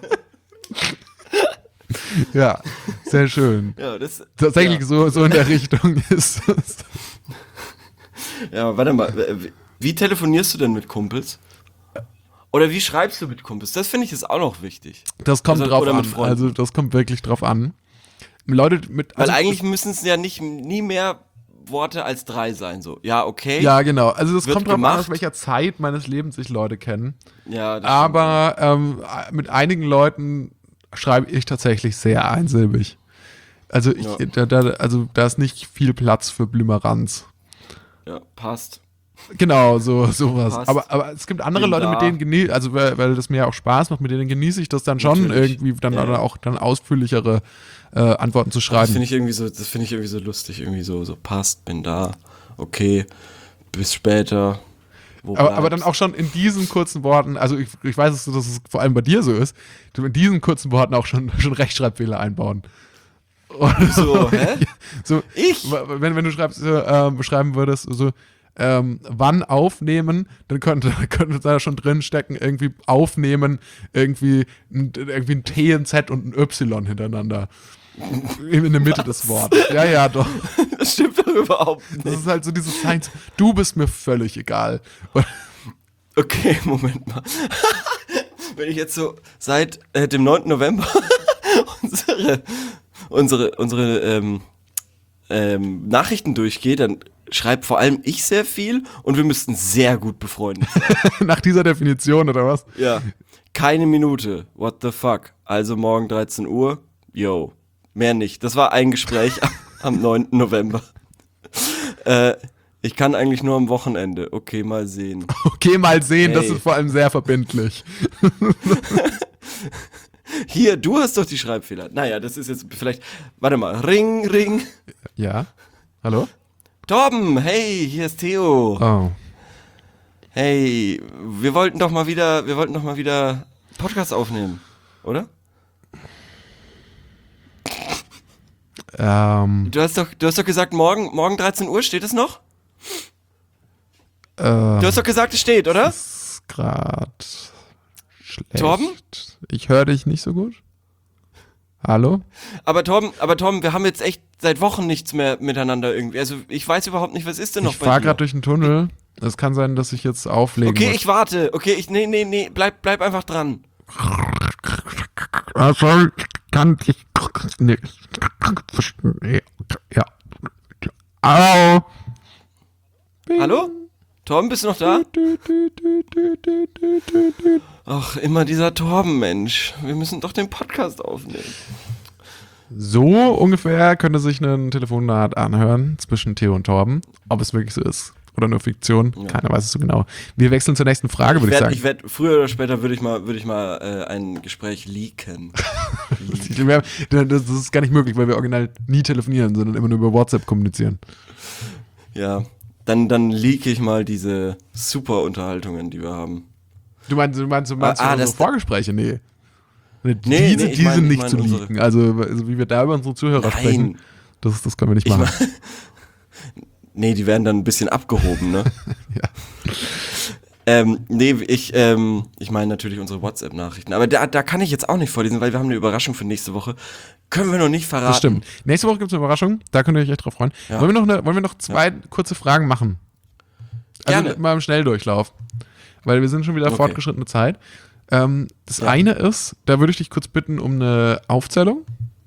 Ja, sehr schön. Ja, das tatsächlich so in der Richtung ist es. Ja, warte mal. Wie telefonierst du denn mit Kumpels? Oder wie schreibst du mit Kumpels? Das finde ich ist auch noch wichtig. Das kommt drauf an. Also das kommt wirklich drauf an. Leute weil eigentlich müssen es ja nie mehr Worte als 3 sein. So, ja, okay. Ja, genau. Also das kommt drauf an, aus welcher Zeit meines Lebens sich Leute kennen. Ja, das aber mit einigen Leuten schreibe ich tatsächlich sehr einsilbig. Also da ist nicht viel Platz für Blümeranz. Ja, passt. Genau, sowas. Passt. Aber es gibt andere Leute, mit denen genieße, also weil das mir ja auch Spaß macht, mit denen genieße ich das dann schon irgendwie dann oder auch dann ausführlichere Antworten zu schreiben. Das finde ich irgendwie so lustig, irgendwie so passt, bin da, okay, bis später. Aber dann auch schon in diesen kurzen Worten, also ich weiß, dass es vor allem bei dir so ist, du in diesen kurzen Worten auch schon Rechtschreibfehler einbauen. So, hä? So, wenn du beschreiben würdest, so, wann aufnehmen, dann könnte da schon drin stecken, irgendwie aufnehmen, irgendwie ein T, ein Z und ein Y hintereinander. In der Mitte des Wortes. Ja, doch. Das stimmt doch überhaupt nicht. Das ist halt so dieses Zeichen, du bist mir völlig egal. Okay, Moment mal. Wenn ich jetzt so seit dem 9. November unsere Nachrichten durchgehe, dann schreibt vor allem ich sehr viel und wir müssten sehr gut befreundet sein. Nach dieser Definition, oder was? Ja. Keine Minute. What the fuck? Also morgen 13 Uhr. Yo. Mehr nicht. Das war ein Gespräch am 9. November. Ich kann eigentlich nur am Wochenende. Okay, mal sehen. Okay, mal sehen. Hey. Das ist vor allem sehr verbindlich. Hier, du hast doch die Schreibfehler. Naja, das ist jetzt vielleicht... Warte mal. Ring. Ja? Hallo? Torben, hey, hier ist Theo. Oh. Hey, wir wollten doch mal wieder Podcast aufnehmen, oder? Du hast doch gesagt, morgen 13 Uhr, steht es noch? Du hast doch gesagt, es steht, oder? Das ist gerade schlecht. Torben? Ich höre dich nicht so gut. Hallo? Aber Torben, wir haben jetzt echt seit Wochen nichts mehr miteinander irgendwie. Also ich weiß überhaupt nicht, was ist denn noch bei dir? Ich fahre gerade durch den Tunnel. Es kann sein, dass ich jetzt auflegen muss. Okay, ich warte. Okay, nee, bleib einfach dran. Sorry, ja. Hallo? Hallo? Torben, bist du noch da? Ach, immer dieser Torben, Mensch. Wir müssen doch den Podcast aufnehmen. So ungefähr könnte sich ein Telefonat anhören zwischen Theo und Torben. Ob es wirklich so ist oder nur Fiktion, keiner weiß es so genau. Wir wechseln zur nächsten Frage, würde ich sagen. Früher oder später würde ich mal ein Gespräch leaken. Das ist gar nicht möglich, weil wir original nie telefonieren, sondern immer nur über WhatsApp kommunizieren. Ja, dann leake ich mal diese super Unterhaltungen, die wir haben. Du meinst unsere Vorgespräche? Nee. Nee, diese nicht zu leaken. Also wie wir da über unsere Zuhörer sprechen, das können wir nicht machen. Nee, die werden dann ein bisschen abgehoben, ne? Ja. Ich meine natürlich unsere WhatsApp-Nachrichten. Aber da kann ich jetzt auch nicht vorlesen, weil wir haben eine Überraschung für nächste Woche. Können wir noch nicht verraten. Das stimmt. Nächste Woche gibt es eine Überraschung. Da könnt ihr euch echt drauf freuen. Ja. Wollen wir noch zwei kurze Fragen machen? Also Gerne. Mal im Schnelldurchlauf. Weil wir sind schon wieder fortgeschrittene Zeit. Das eine ist, da würde ich dich kurz bitten um eine Aufzählung.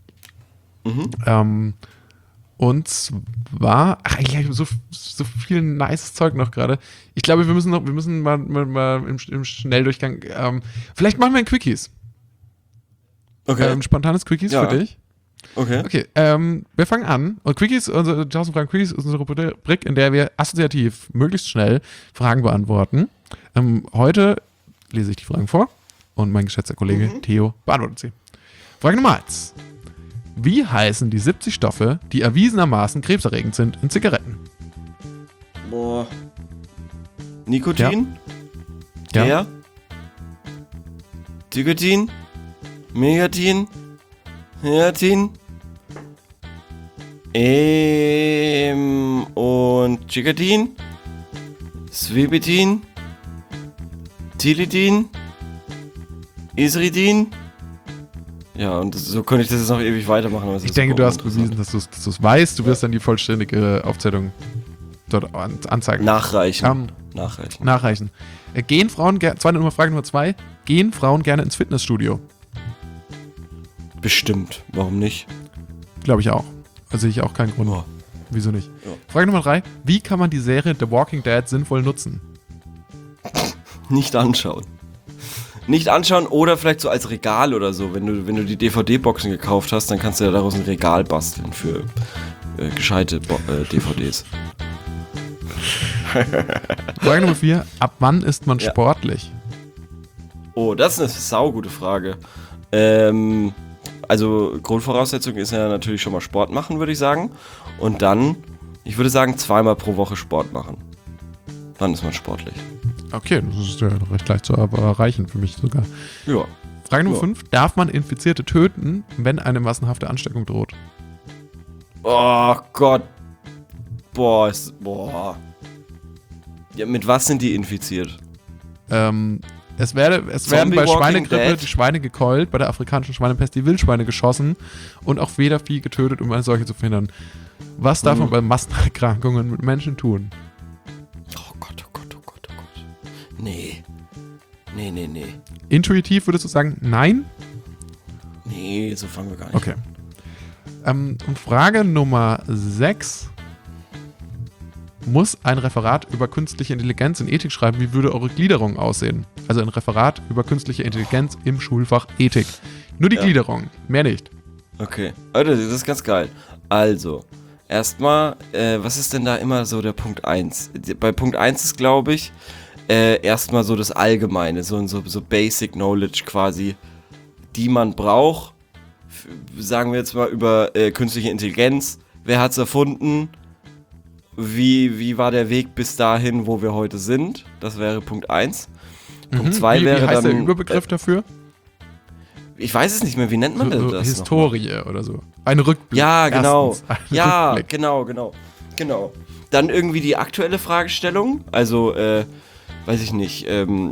Und zwar, ich habe so viel nice Zeug noch gerade. Ich glaube, wir müssen mal im Schnelldurchgang, vielleicht machen wir ein Quickies. Okay. Ein spontanes Quickies für dich. Okay. Wir fangen an. Und Quickies, unsere 1000 Fragen Quickies ist unsere Rubrik, in der wir assoziativ möglichst schnell Fragen beantworten. Heute lese ich die Fragen vor und mein geschätzter Kollege Theo beantwortet sie. Frage Nummer 1. Wie heißen die 70 Stoffe, die erwiesenermaßen krebserregend sind in Zigaretten? Boah. Nikotin? Ja. Tykotin? Megatin? Hiatin? Und Chicatin? Svibitin? Tilidin? Isridin? Ja, und so könnte ich das jetzt noch ewig weitermachen. Ich denke, du hast bewiesen, dass du es weißt. Du wirst dann die vollständige Aufzählung dort anzeigen. Nachreichen. Gehen Frauen Frage Nummer 2. Gehen Frauen gerne ins Fitnessstudio? Bestimmt. Warum nicht? Glaube ich auch. Also sehe ich auch keinen Grund. Wieso nicht? Ja. Frage Nummer 3. Wie kann man die Serie The Walking Dead sinnvoll nutzen? Nicht anschauen. nicht anschauen oder vielleicht so als Regal oder so. Wenn du die DVD-Boxen gekauft hast, dann kannst du ja daraus ein Regal basteln für gescheite DVDs. Frage Nummer 4. Ab wann ist man sportlich? Oh, das ist eine saugute Frage. Also Grundvoraussetzung ist ja natürlich schon mal Sport machen, würde ich sagen. Und dann, ich würde sagen, 2-mal pro Woche Sport machen. Dann ist man sportlich. Okay, das ist ja recht leicht zu erreichen für mich sogar. Ja. Frage Nummer 5. Darf man Infizierte töten, wenn eine massenhafte Ansteckung droht? Oh Gott. Boah. Ja, mit was sind die infiziert? Es werden bei Schweinegrippe die Schweine gekeult, bei der afrikanischen Schweinepest die Wildschweine geschossen und auch Federvieh getötet, um eine Seuche zu verhindern. Was darf man bei Massenerkrankungen mit Menschen tun? Oh Gott. Nee. Intuitiv würdest du sagen, nein? Nee, so fangen wir gar nicht Okay. Und Frage Nummer 6. Muss ein Referat über künstliche Intelligenz in Ethik schreiben, wie würde eure Gliederung aussehen? Also ein Referat über künstliche Intelligenz im Schulfach Ethik. Nur die Gliederung, mehr nicht. Okay, das ist ganz geil. Also, erstmal, was ist denn da immer so der Punkt 1? Bei Punkt 1 ist, glaube ich, erstmal so das Allgemeine, so Basic Knowledge quasi, die man braucht. Sagen wir jetzt mal über künstliche Intelligenz. Wer hat's erfunden? Wie war der Weg bis dahin, wo wir heute sind? Das wäre Punkt 1. Punkt 2 wäre dann... Wie heißt der Überbegriff dafür? Ich weiß es nicht mehr, wie nennt man denn das? Historie oder so. Ein Rückblick. Ja, genau. Rückblick. Genau. Dann irgendwie die aktuelle Fragestellung. Also, weiß ich nicht.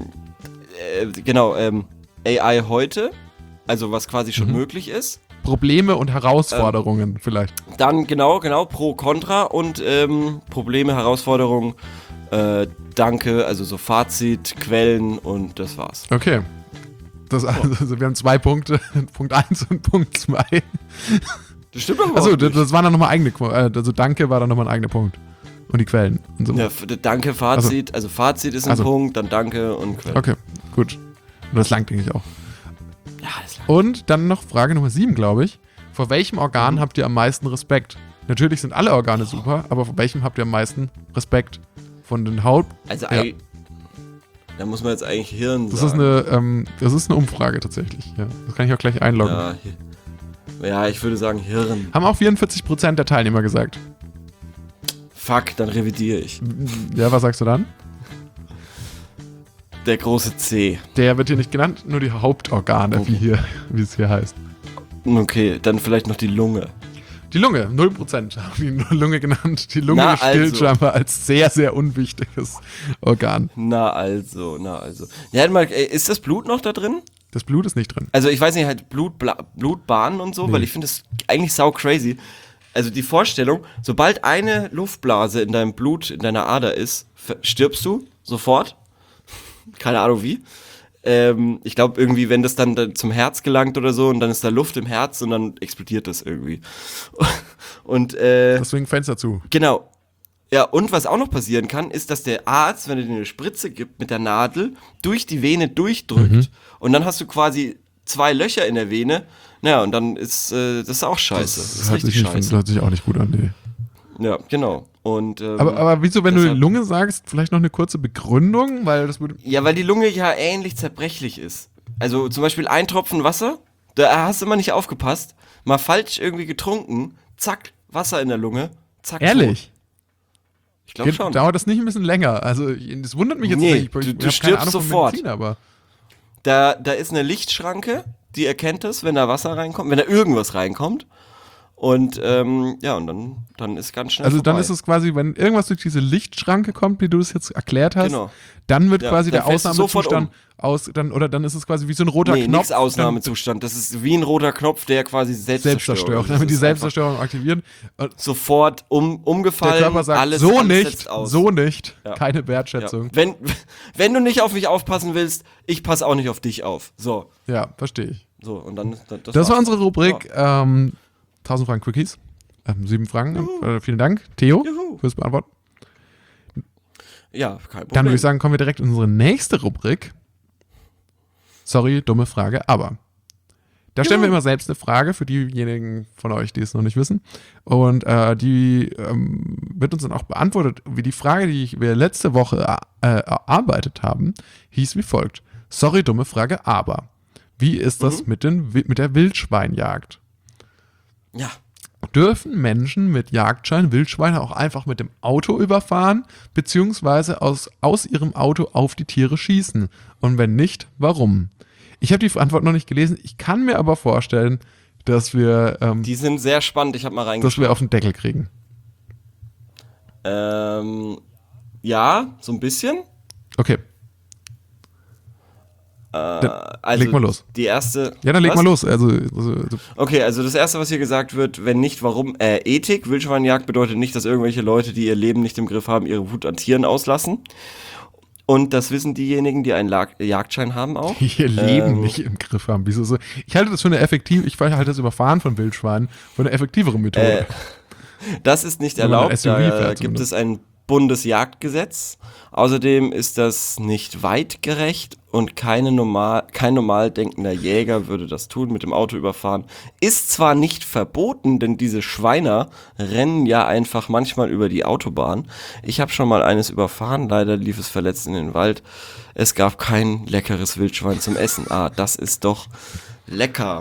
AI heute. Also, was quasi schon möglich ist. Probleme und Herausforderungen vielleicht. Dann genau, Pro, Contra und Probleme, Herausforderungen, Danke, also so Fazit, Quellen und das war's. Okay. Also wir haben 2 Punkte, Punkt 1 und Punkt 2. Das stimmt aber Also das waren dann nochmal eigene, also Danke war dann nochmal ein eigener Punkt. Und die Quellen und so. Ja, Danke, Fazit, also Fazit ist ein Punkt, dann Danke und Quellen. Okay, gut. Und das langt, denke ich, auch. Ja, das langt. Und dann noch Frage Nummer 7, glaube ich. Vor welchem Organ habt ihr am meisten Respekt? Natürlich sind alle Organe super, aber vor welchem habt ihr am meisten Respekt? Von den Haupt... Also da muss man jetzt eigentlich Hirn das sagen. Das ist eine Umfrage tatsächlich. Ja. Das kann ich auch gleich einloggen. Ja, ich würde sagen Hirn. Haben auch 44% der Teilnehmer gesagt. Fuck, dann revidiere ich. Ja, was sagst du dann? Der große C. Der wird hier nicht genannt, nur die Hauptorgane, wie es hier heißt. Okay, dann vielleicht noch die Lunge. Die Lunge, 0% haben die Lunge genannt. Die Lunge gilt scheinbar als sehr, sehr unwichtiges Organ. Na also. Ja, ist das Blut noch da drin? Das Blut ist nicht drin. Also ich weiß nicht, halt Blutbahnen und so, weil ich finde das eigentlich sau crazy. Also die Vorstellung, sobald eine Luftblase in deinem Blut, in deiner Ader ist, stirbst du sofort. Keine Ahnung wie. Ich glaube irgendwie, wenn das dann zum Herz gelangt oder so und dann ist da Luft im Herz und dann explodiert das irgendwie. Und deswegen Fenster zu. Genau. Ja, und was auch noch passieren kann, ist, dass der Arzt, wenn er dir eine Spritze gibt mit der Nadel, durch die Vene durchdrückt und dann hast du quasi 2 Löcher in der Vene. Naja, und dann ist das auch scheiße. Das ist richtig scheiße. Das hört sich auch nicht gut an, nee. Ja, genau. Und, aber wieso, wenn du Lunge sagst, vielleicht noch eine kurze Begründung? Weil das würde. Ja, weil die Lunge ja ähnlich zerbrechlich ist. Also zum Beispiel ein Tropfen Wasser, da hast du immer nicht aufgepasst, mal falsch irgendwie getrunken, zack, Wasser in der Lunge, zack. Ehrlich? Tot. Ich glaube schon. Dauert das nicht ein bisschen länger? Also, das wundert mich jetzt nicht. Du stirbst sofort. Medizin, aber da ist eine Lichtschranke, die erkennt es, wenn da Wasser reinkommt, wenn da irgendwas reinkommt. Und und dann ist ganz schnell also vorbei. Dann ist es quasi, wenn irgendwas durch diese Lichtschranke kommt, wie du es jetzt erklärt hast, dann wird quasi der Ausnahmezustand dann ist es quasi wie so ein roter Knopf. Nix Ausnahmezustand, das ist wie ein roter Knopf, der quasi Selbstzerstörung. Dann wird die Selbstzerstörung aktiviert. Sofort umgefallen, der Körper sagt, alles so nicht, keine Wertschätzung. Ja. Wenn du nicht auf mich aufpassen willst, ich passe auch nicht auf dich auf. So. Ja, verstehe ich. So, und dann das war unsere Rubrik 1000 Franken Quickies. 7 Fragen. Vielen Dank, Theo, fürs Beantworten. Ja, kein Problem. Dann würde ich sagen, kommen wir direkt in unsere nächste Rubrik. Sorry, dumme Frage, aber. Da stellen wir immer selbst eine Frage für diejenigen von euch, die es noch nicht wissen. Und die wird uns dann auch beantwortet. Wie die Frage, die wir letzte Woche erarbeitet haben, hieß wie folgt. Sorry, dumme Frage, aber. Wie ist das mit der Wildschweinjagd? Ja. Dürfen Menschen mit Jagdschein Wildschweine auch einfach mit dem Auto überfahren, beziehungsweise aus ihrem Auto auf die Tiere schießen? Und wenn nicht, warum? Ich habe die Antwort noch nicht gelesen. Ich kann mir aber vorstellen, dass wir die sind sehr spannend. Ich habe mal reingeschaut. Dass wir auf den Deckel kriegen. Ja, so ein bisschen. Okay. Also leg mal los. Die erste. Ja, dann leg mal los. Okay, also das erste, was hier gesagt wird, wenn nicht, warum? Ethik. Wildschweinjagd bedeutet nicht, dass irgendwelche Leute, die ihr Leben nicht im Griff haben, ihre Wut an Tieren auslassen. Und das wissen diejenigen, die einen Jagdschein haben auch. Die ihr Leben nicht im Griff haben. Wieso so? Ich halte das für eine das Überfahren von Wildschweinen für eine effektivere Methode. Das ist nicht erlaubt. Da gibt es ein Bundesjagdgesetz. Außerdem ist das nicht weitgerecht und kein normal denkender Jäger würde das tun, mit dem Auto überfahren. Ist zwar nicht verboten, denn diese Schweiner rennen ja einfach manchmal über die Autobahn. Ich habe schon mal eines überfahren, leider lief es verletzt in den Wald. Es gab kein leckeres Wildschwein zum Essen. Das ist doch lecker.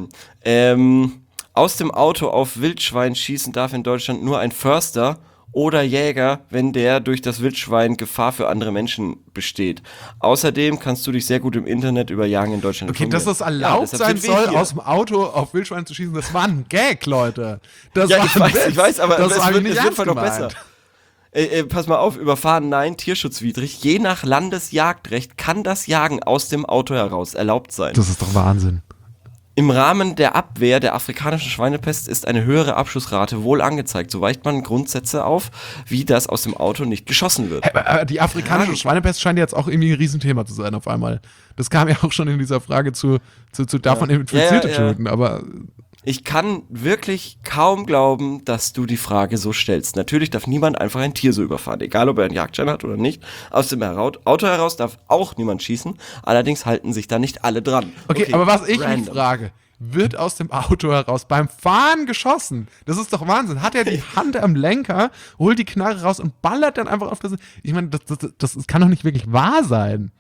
Aus dem Auto auf Wildschwein schießen darf in Deutschland nur ein Förster oder Jäger, wenn der durch das Wildschwein Gefahr für andere Menschen besteht. Außerdem kannst du dich sehr gut im Internet über Jagen in Deutschland informieren. Okay, dass das erlaubt sein soll, aus dem Auto auf Wildschwein zu schießen, das war ein Gag, Leute. Ich weiß, aber das es wird noch besser. Pass mal auf, überfahren, nein, tierschutzwidrig. Je nach Landesjagdrecht kann das Jagen aus dem Auto heraus erlaubt sein. Das ist doch Wahnsinn. Im Rahmen der Abwehr der afrikanischen Schweinepest ist eine höhere Abschussrate wohl angezeigt. So weicht man Grundsätze auf, wie das aus dem Auto nicht geschossen wird. Die afrikanische Schweinepest scheint jetzt auch irgendwie ein Riesenthema zu sein auf einmal. Das kam ja auch schon in dieser Frage zu darf man Infizierte töten, aber... Ich kann wirklich kaum glauben, dass du die Frage so stellst. Natürlich darf niemand einfach ein Tier so überfahren, egal ob er einen Jagdschein hat oder nicht. Aus dem Auto heraus darf auch niemand schießen, allerdings halten sich da nicht alle dran. Okay, aber was ich mich frage, wird aus dem Auto heraus beim Fahren geschossen? Das ist doch Wahnsinn. Hat er die Hand am Lenker, holt die Knarre raus und ballert dann einfach auf das... Ich meine, das kann doch nicht wirklich wahr sein.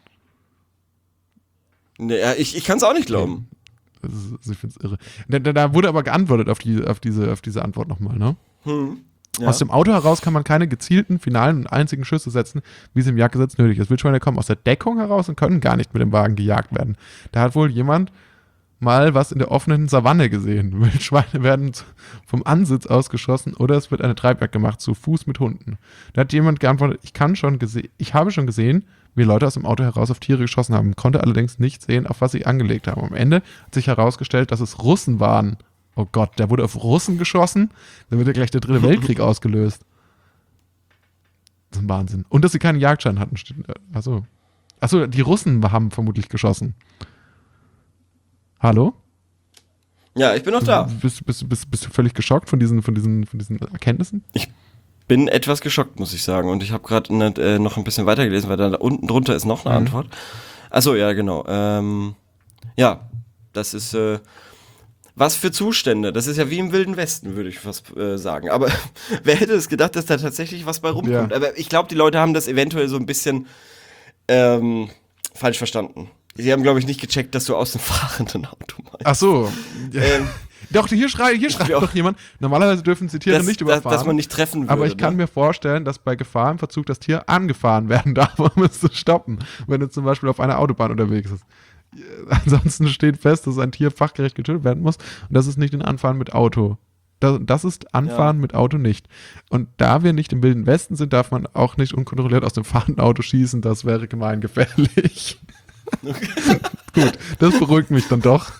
Naja, ich kann es auch nicht glauben. Ich finde es irre. Da wurde aber geantwortet auf diese Antwort nochmal, ne? Ja. Aus dem Auto heraus kann man keine gezielten, finalen und einzigen Schüsse setzen, wie es im Jagdgesetz nötig ist. Wildschweine kommen aus der Deckung heraus und können gar nicht mit dem Wagen gejagt werden. Da hat wohl jemand mal was in der offenen Savanne gesehen. Wildschweine werden vom Ansitz aus geschossen oder es wird eine Treibjagd gemacht, zu Fuß mit Hunden. Da hat jemand geantwortet, ich habe schon gesehen, wie Leute aus dem Auto heraus auf Tiere geschossen haben, konnte allerdings nicht sehen, auf was sie angelegt haben. Am Ende hat sich herausgestellt, dass es Russen waren. Oh Gott, der wurde auf Russen geschossen, dann wird ja gleich der 3. Weltkrieg ausgelöst. Das ist ein Wahnsinn. Und dass sie keinen Jagdschein hatten. Achso, die Russen haben vermutlich geschossen. Hallo? Ja, ich bin noch da. Bist du völlig geschockt von diesen Erkenntnissen? Ich bin etwas geschockt, muss ich sagen. Und ich habe gerade noch ein bisschen weitergelesen, weil da unten drunter ist noch eine Antwort. Achso, ja, genau. Ja, das ist was für Zustände. Das ist ja wie im Wilden Westen, würde ich fast sagen. Aber wer hätte es gedacht, dass da tatsächlich was bei rumkommt? Ja. Aber ich glaube, die Leute haben das eventuell so ein bisschen falsch verstanden. Sie haben, glaube ich, nicht gecheckt, dass du aus dem fahrenden Auto meinst. Ach so. Doch, hier schreibt doch jemand, normalerweise dürfen sie Tiere nicht überfahren. Dass man nicht treffen würde. Aber ich kann mir vorstellen, dass bei Gefahr im Verzug das Tier angefahren werden darf, um es zu stoppen, wenn es zum Beispiel auf einer Autobahn unterwegs ist. Ansonsten steht fest, dass ein Tier fachgerecht getötet werden muss und das ist nicht ein Anfahren mit Auto. Das ist Anfahren mit Auto nicht. Und da wir nicht im Wilden Westen sind, darf man auch nicht unkontrolliert aus dem fahrenden Auto schießen, das wäre gemeingefährlich. Okay. Gut, das beruhigt mich dann doch.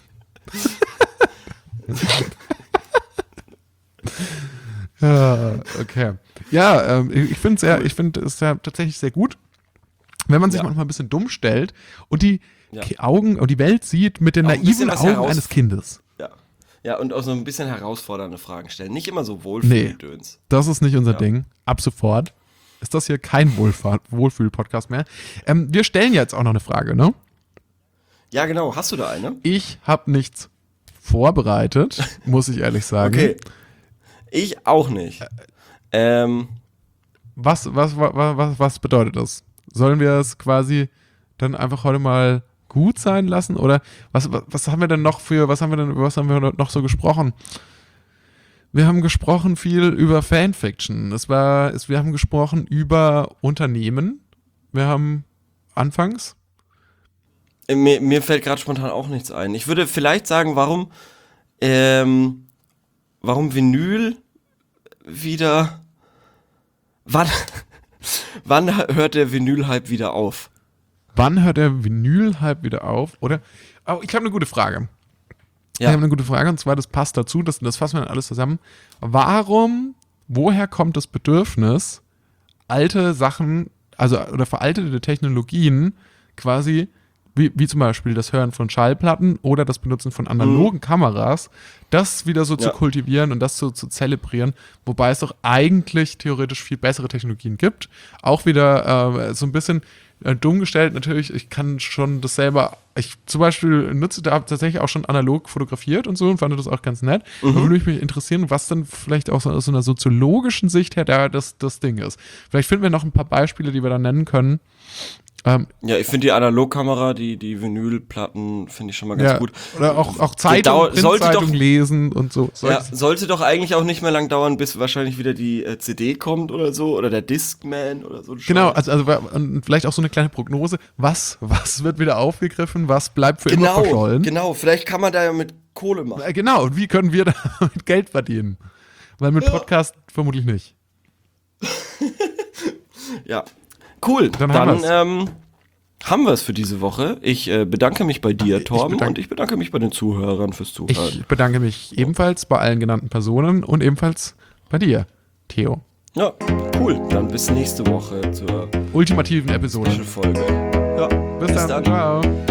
Ja, okay. Ja, ich finde es ja tatsächlich sehr gut, wenn man sich manchmal ein bisschen dumm stellt und die Augen und die Welt sieht mit den naiven Augen eines Kindes. Ja, und auch so ein bisschen herausfordernde Fragen stellen. Nicht immer so Wohlfühl-Döns. Nee, das ist nicht unser Ding. Ab sofort ist das hier kein Wohlfühl-Podcast mehr. Wir stellen jetzt auch noch eine Frage, ne? Ja, genau. Hast du da eine? Ich habe nichts vorbereitet, muss ich ehrlich sagen. Okay. Ich auch nicht. Was bedeutet das? Sollen wir es quasi dann einfach heute mal gut sein lassen? Oder was haben wir denn noch was haben wir noch so gesprochen? Wir haben gesprochen viel über Fanfiction. Wir haben gesprochen über Unternehmen. Wir haben anfangs. Mir fällt gerade spontan auch nichts ein. Ich würde vielleicht sagen, warum Vinyl wieder. Wann hört der Vinyl-Hype wieder auf? Wann hört der Vinyl-Hype wieder auf? Oder? Oh, ich habe eine gute Frage. Ja. Ich habe eine gute Frage, und zwar, das passt dazu, das fassen wir dann alles zusammen. Woher kommt das Bedürfnis, alte Sachen, oder veraltete Technologien quasi, wie zum Beispiel das Hören von Schallplatten oder das Benutzen von analogen Kameras, das wieder so zu kultivieren und das so zu zelebrieren, wobei es doch eigentlich theoretisch viel bessere Technologien gibt. Auch wieder so ein bisschen dumm gestellt, natürlich, ich kann schon das selber, ich zum Beispiel habe tatsächlich auch schon analog fotografiert und so und fand das auch ganz nett. Da würde mich interessieren, was dann vielleicht auch so aus so einer soziologischen Sicht her das Ding ist. Vielleicht finden wir noch ein paar Beispiele, die wir da nennen können. Ja, ich finde die Analogkamera, die Vinylplatten, finde ich schon mal ganz gut. Oder auch Printzeitung lesen und so. Sollte doch eigentlich auch nicht mehr lang dauern, bis wahrscheinlich wieder die CD kommt oder so, oder der Discman oder so. Genau, also und vielleicht auch so eine kleine Prognose. Was wird wieder aufgegriffen? Was bleibt für immer verschollen? Genau, vielleicht kann man da ja mit Kohle machen. Genau, und wie können wir damit Geld verdienen? Weil mit Podcast vermutlich nicht. Ja. Cool, dann haben wir es für diese Woche. Ich bedanke mich bei dir, Torben, und ich bedanke mich bei den Zuhörern fürs Zuhören. Ich bedanke mich ebenfalls bei allen genannten Personen und ebenfalls bei dir, Theo. Ja, cool. Dann bis nächste Woche zur ultimativen Episode. Folge. Ja, bis dann. Ciao.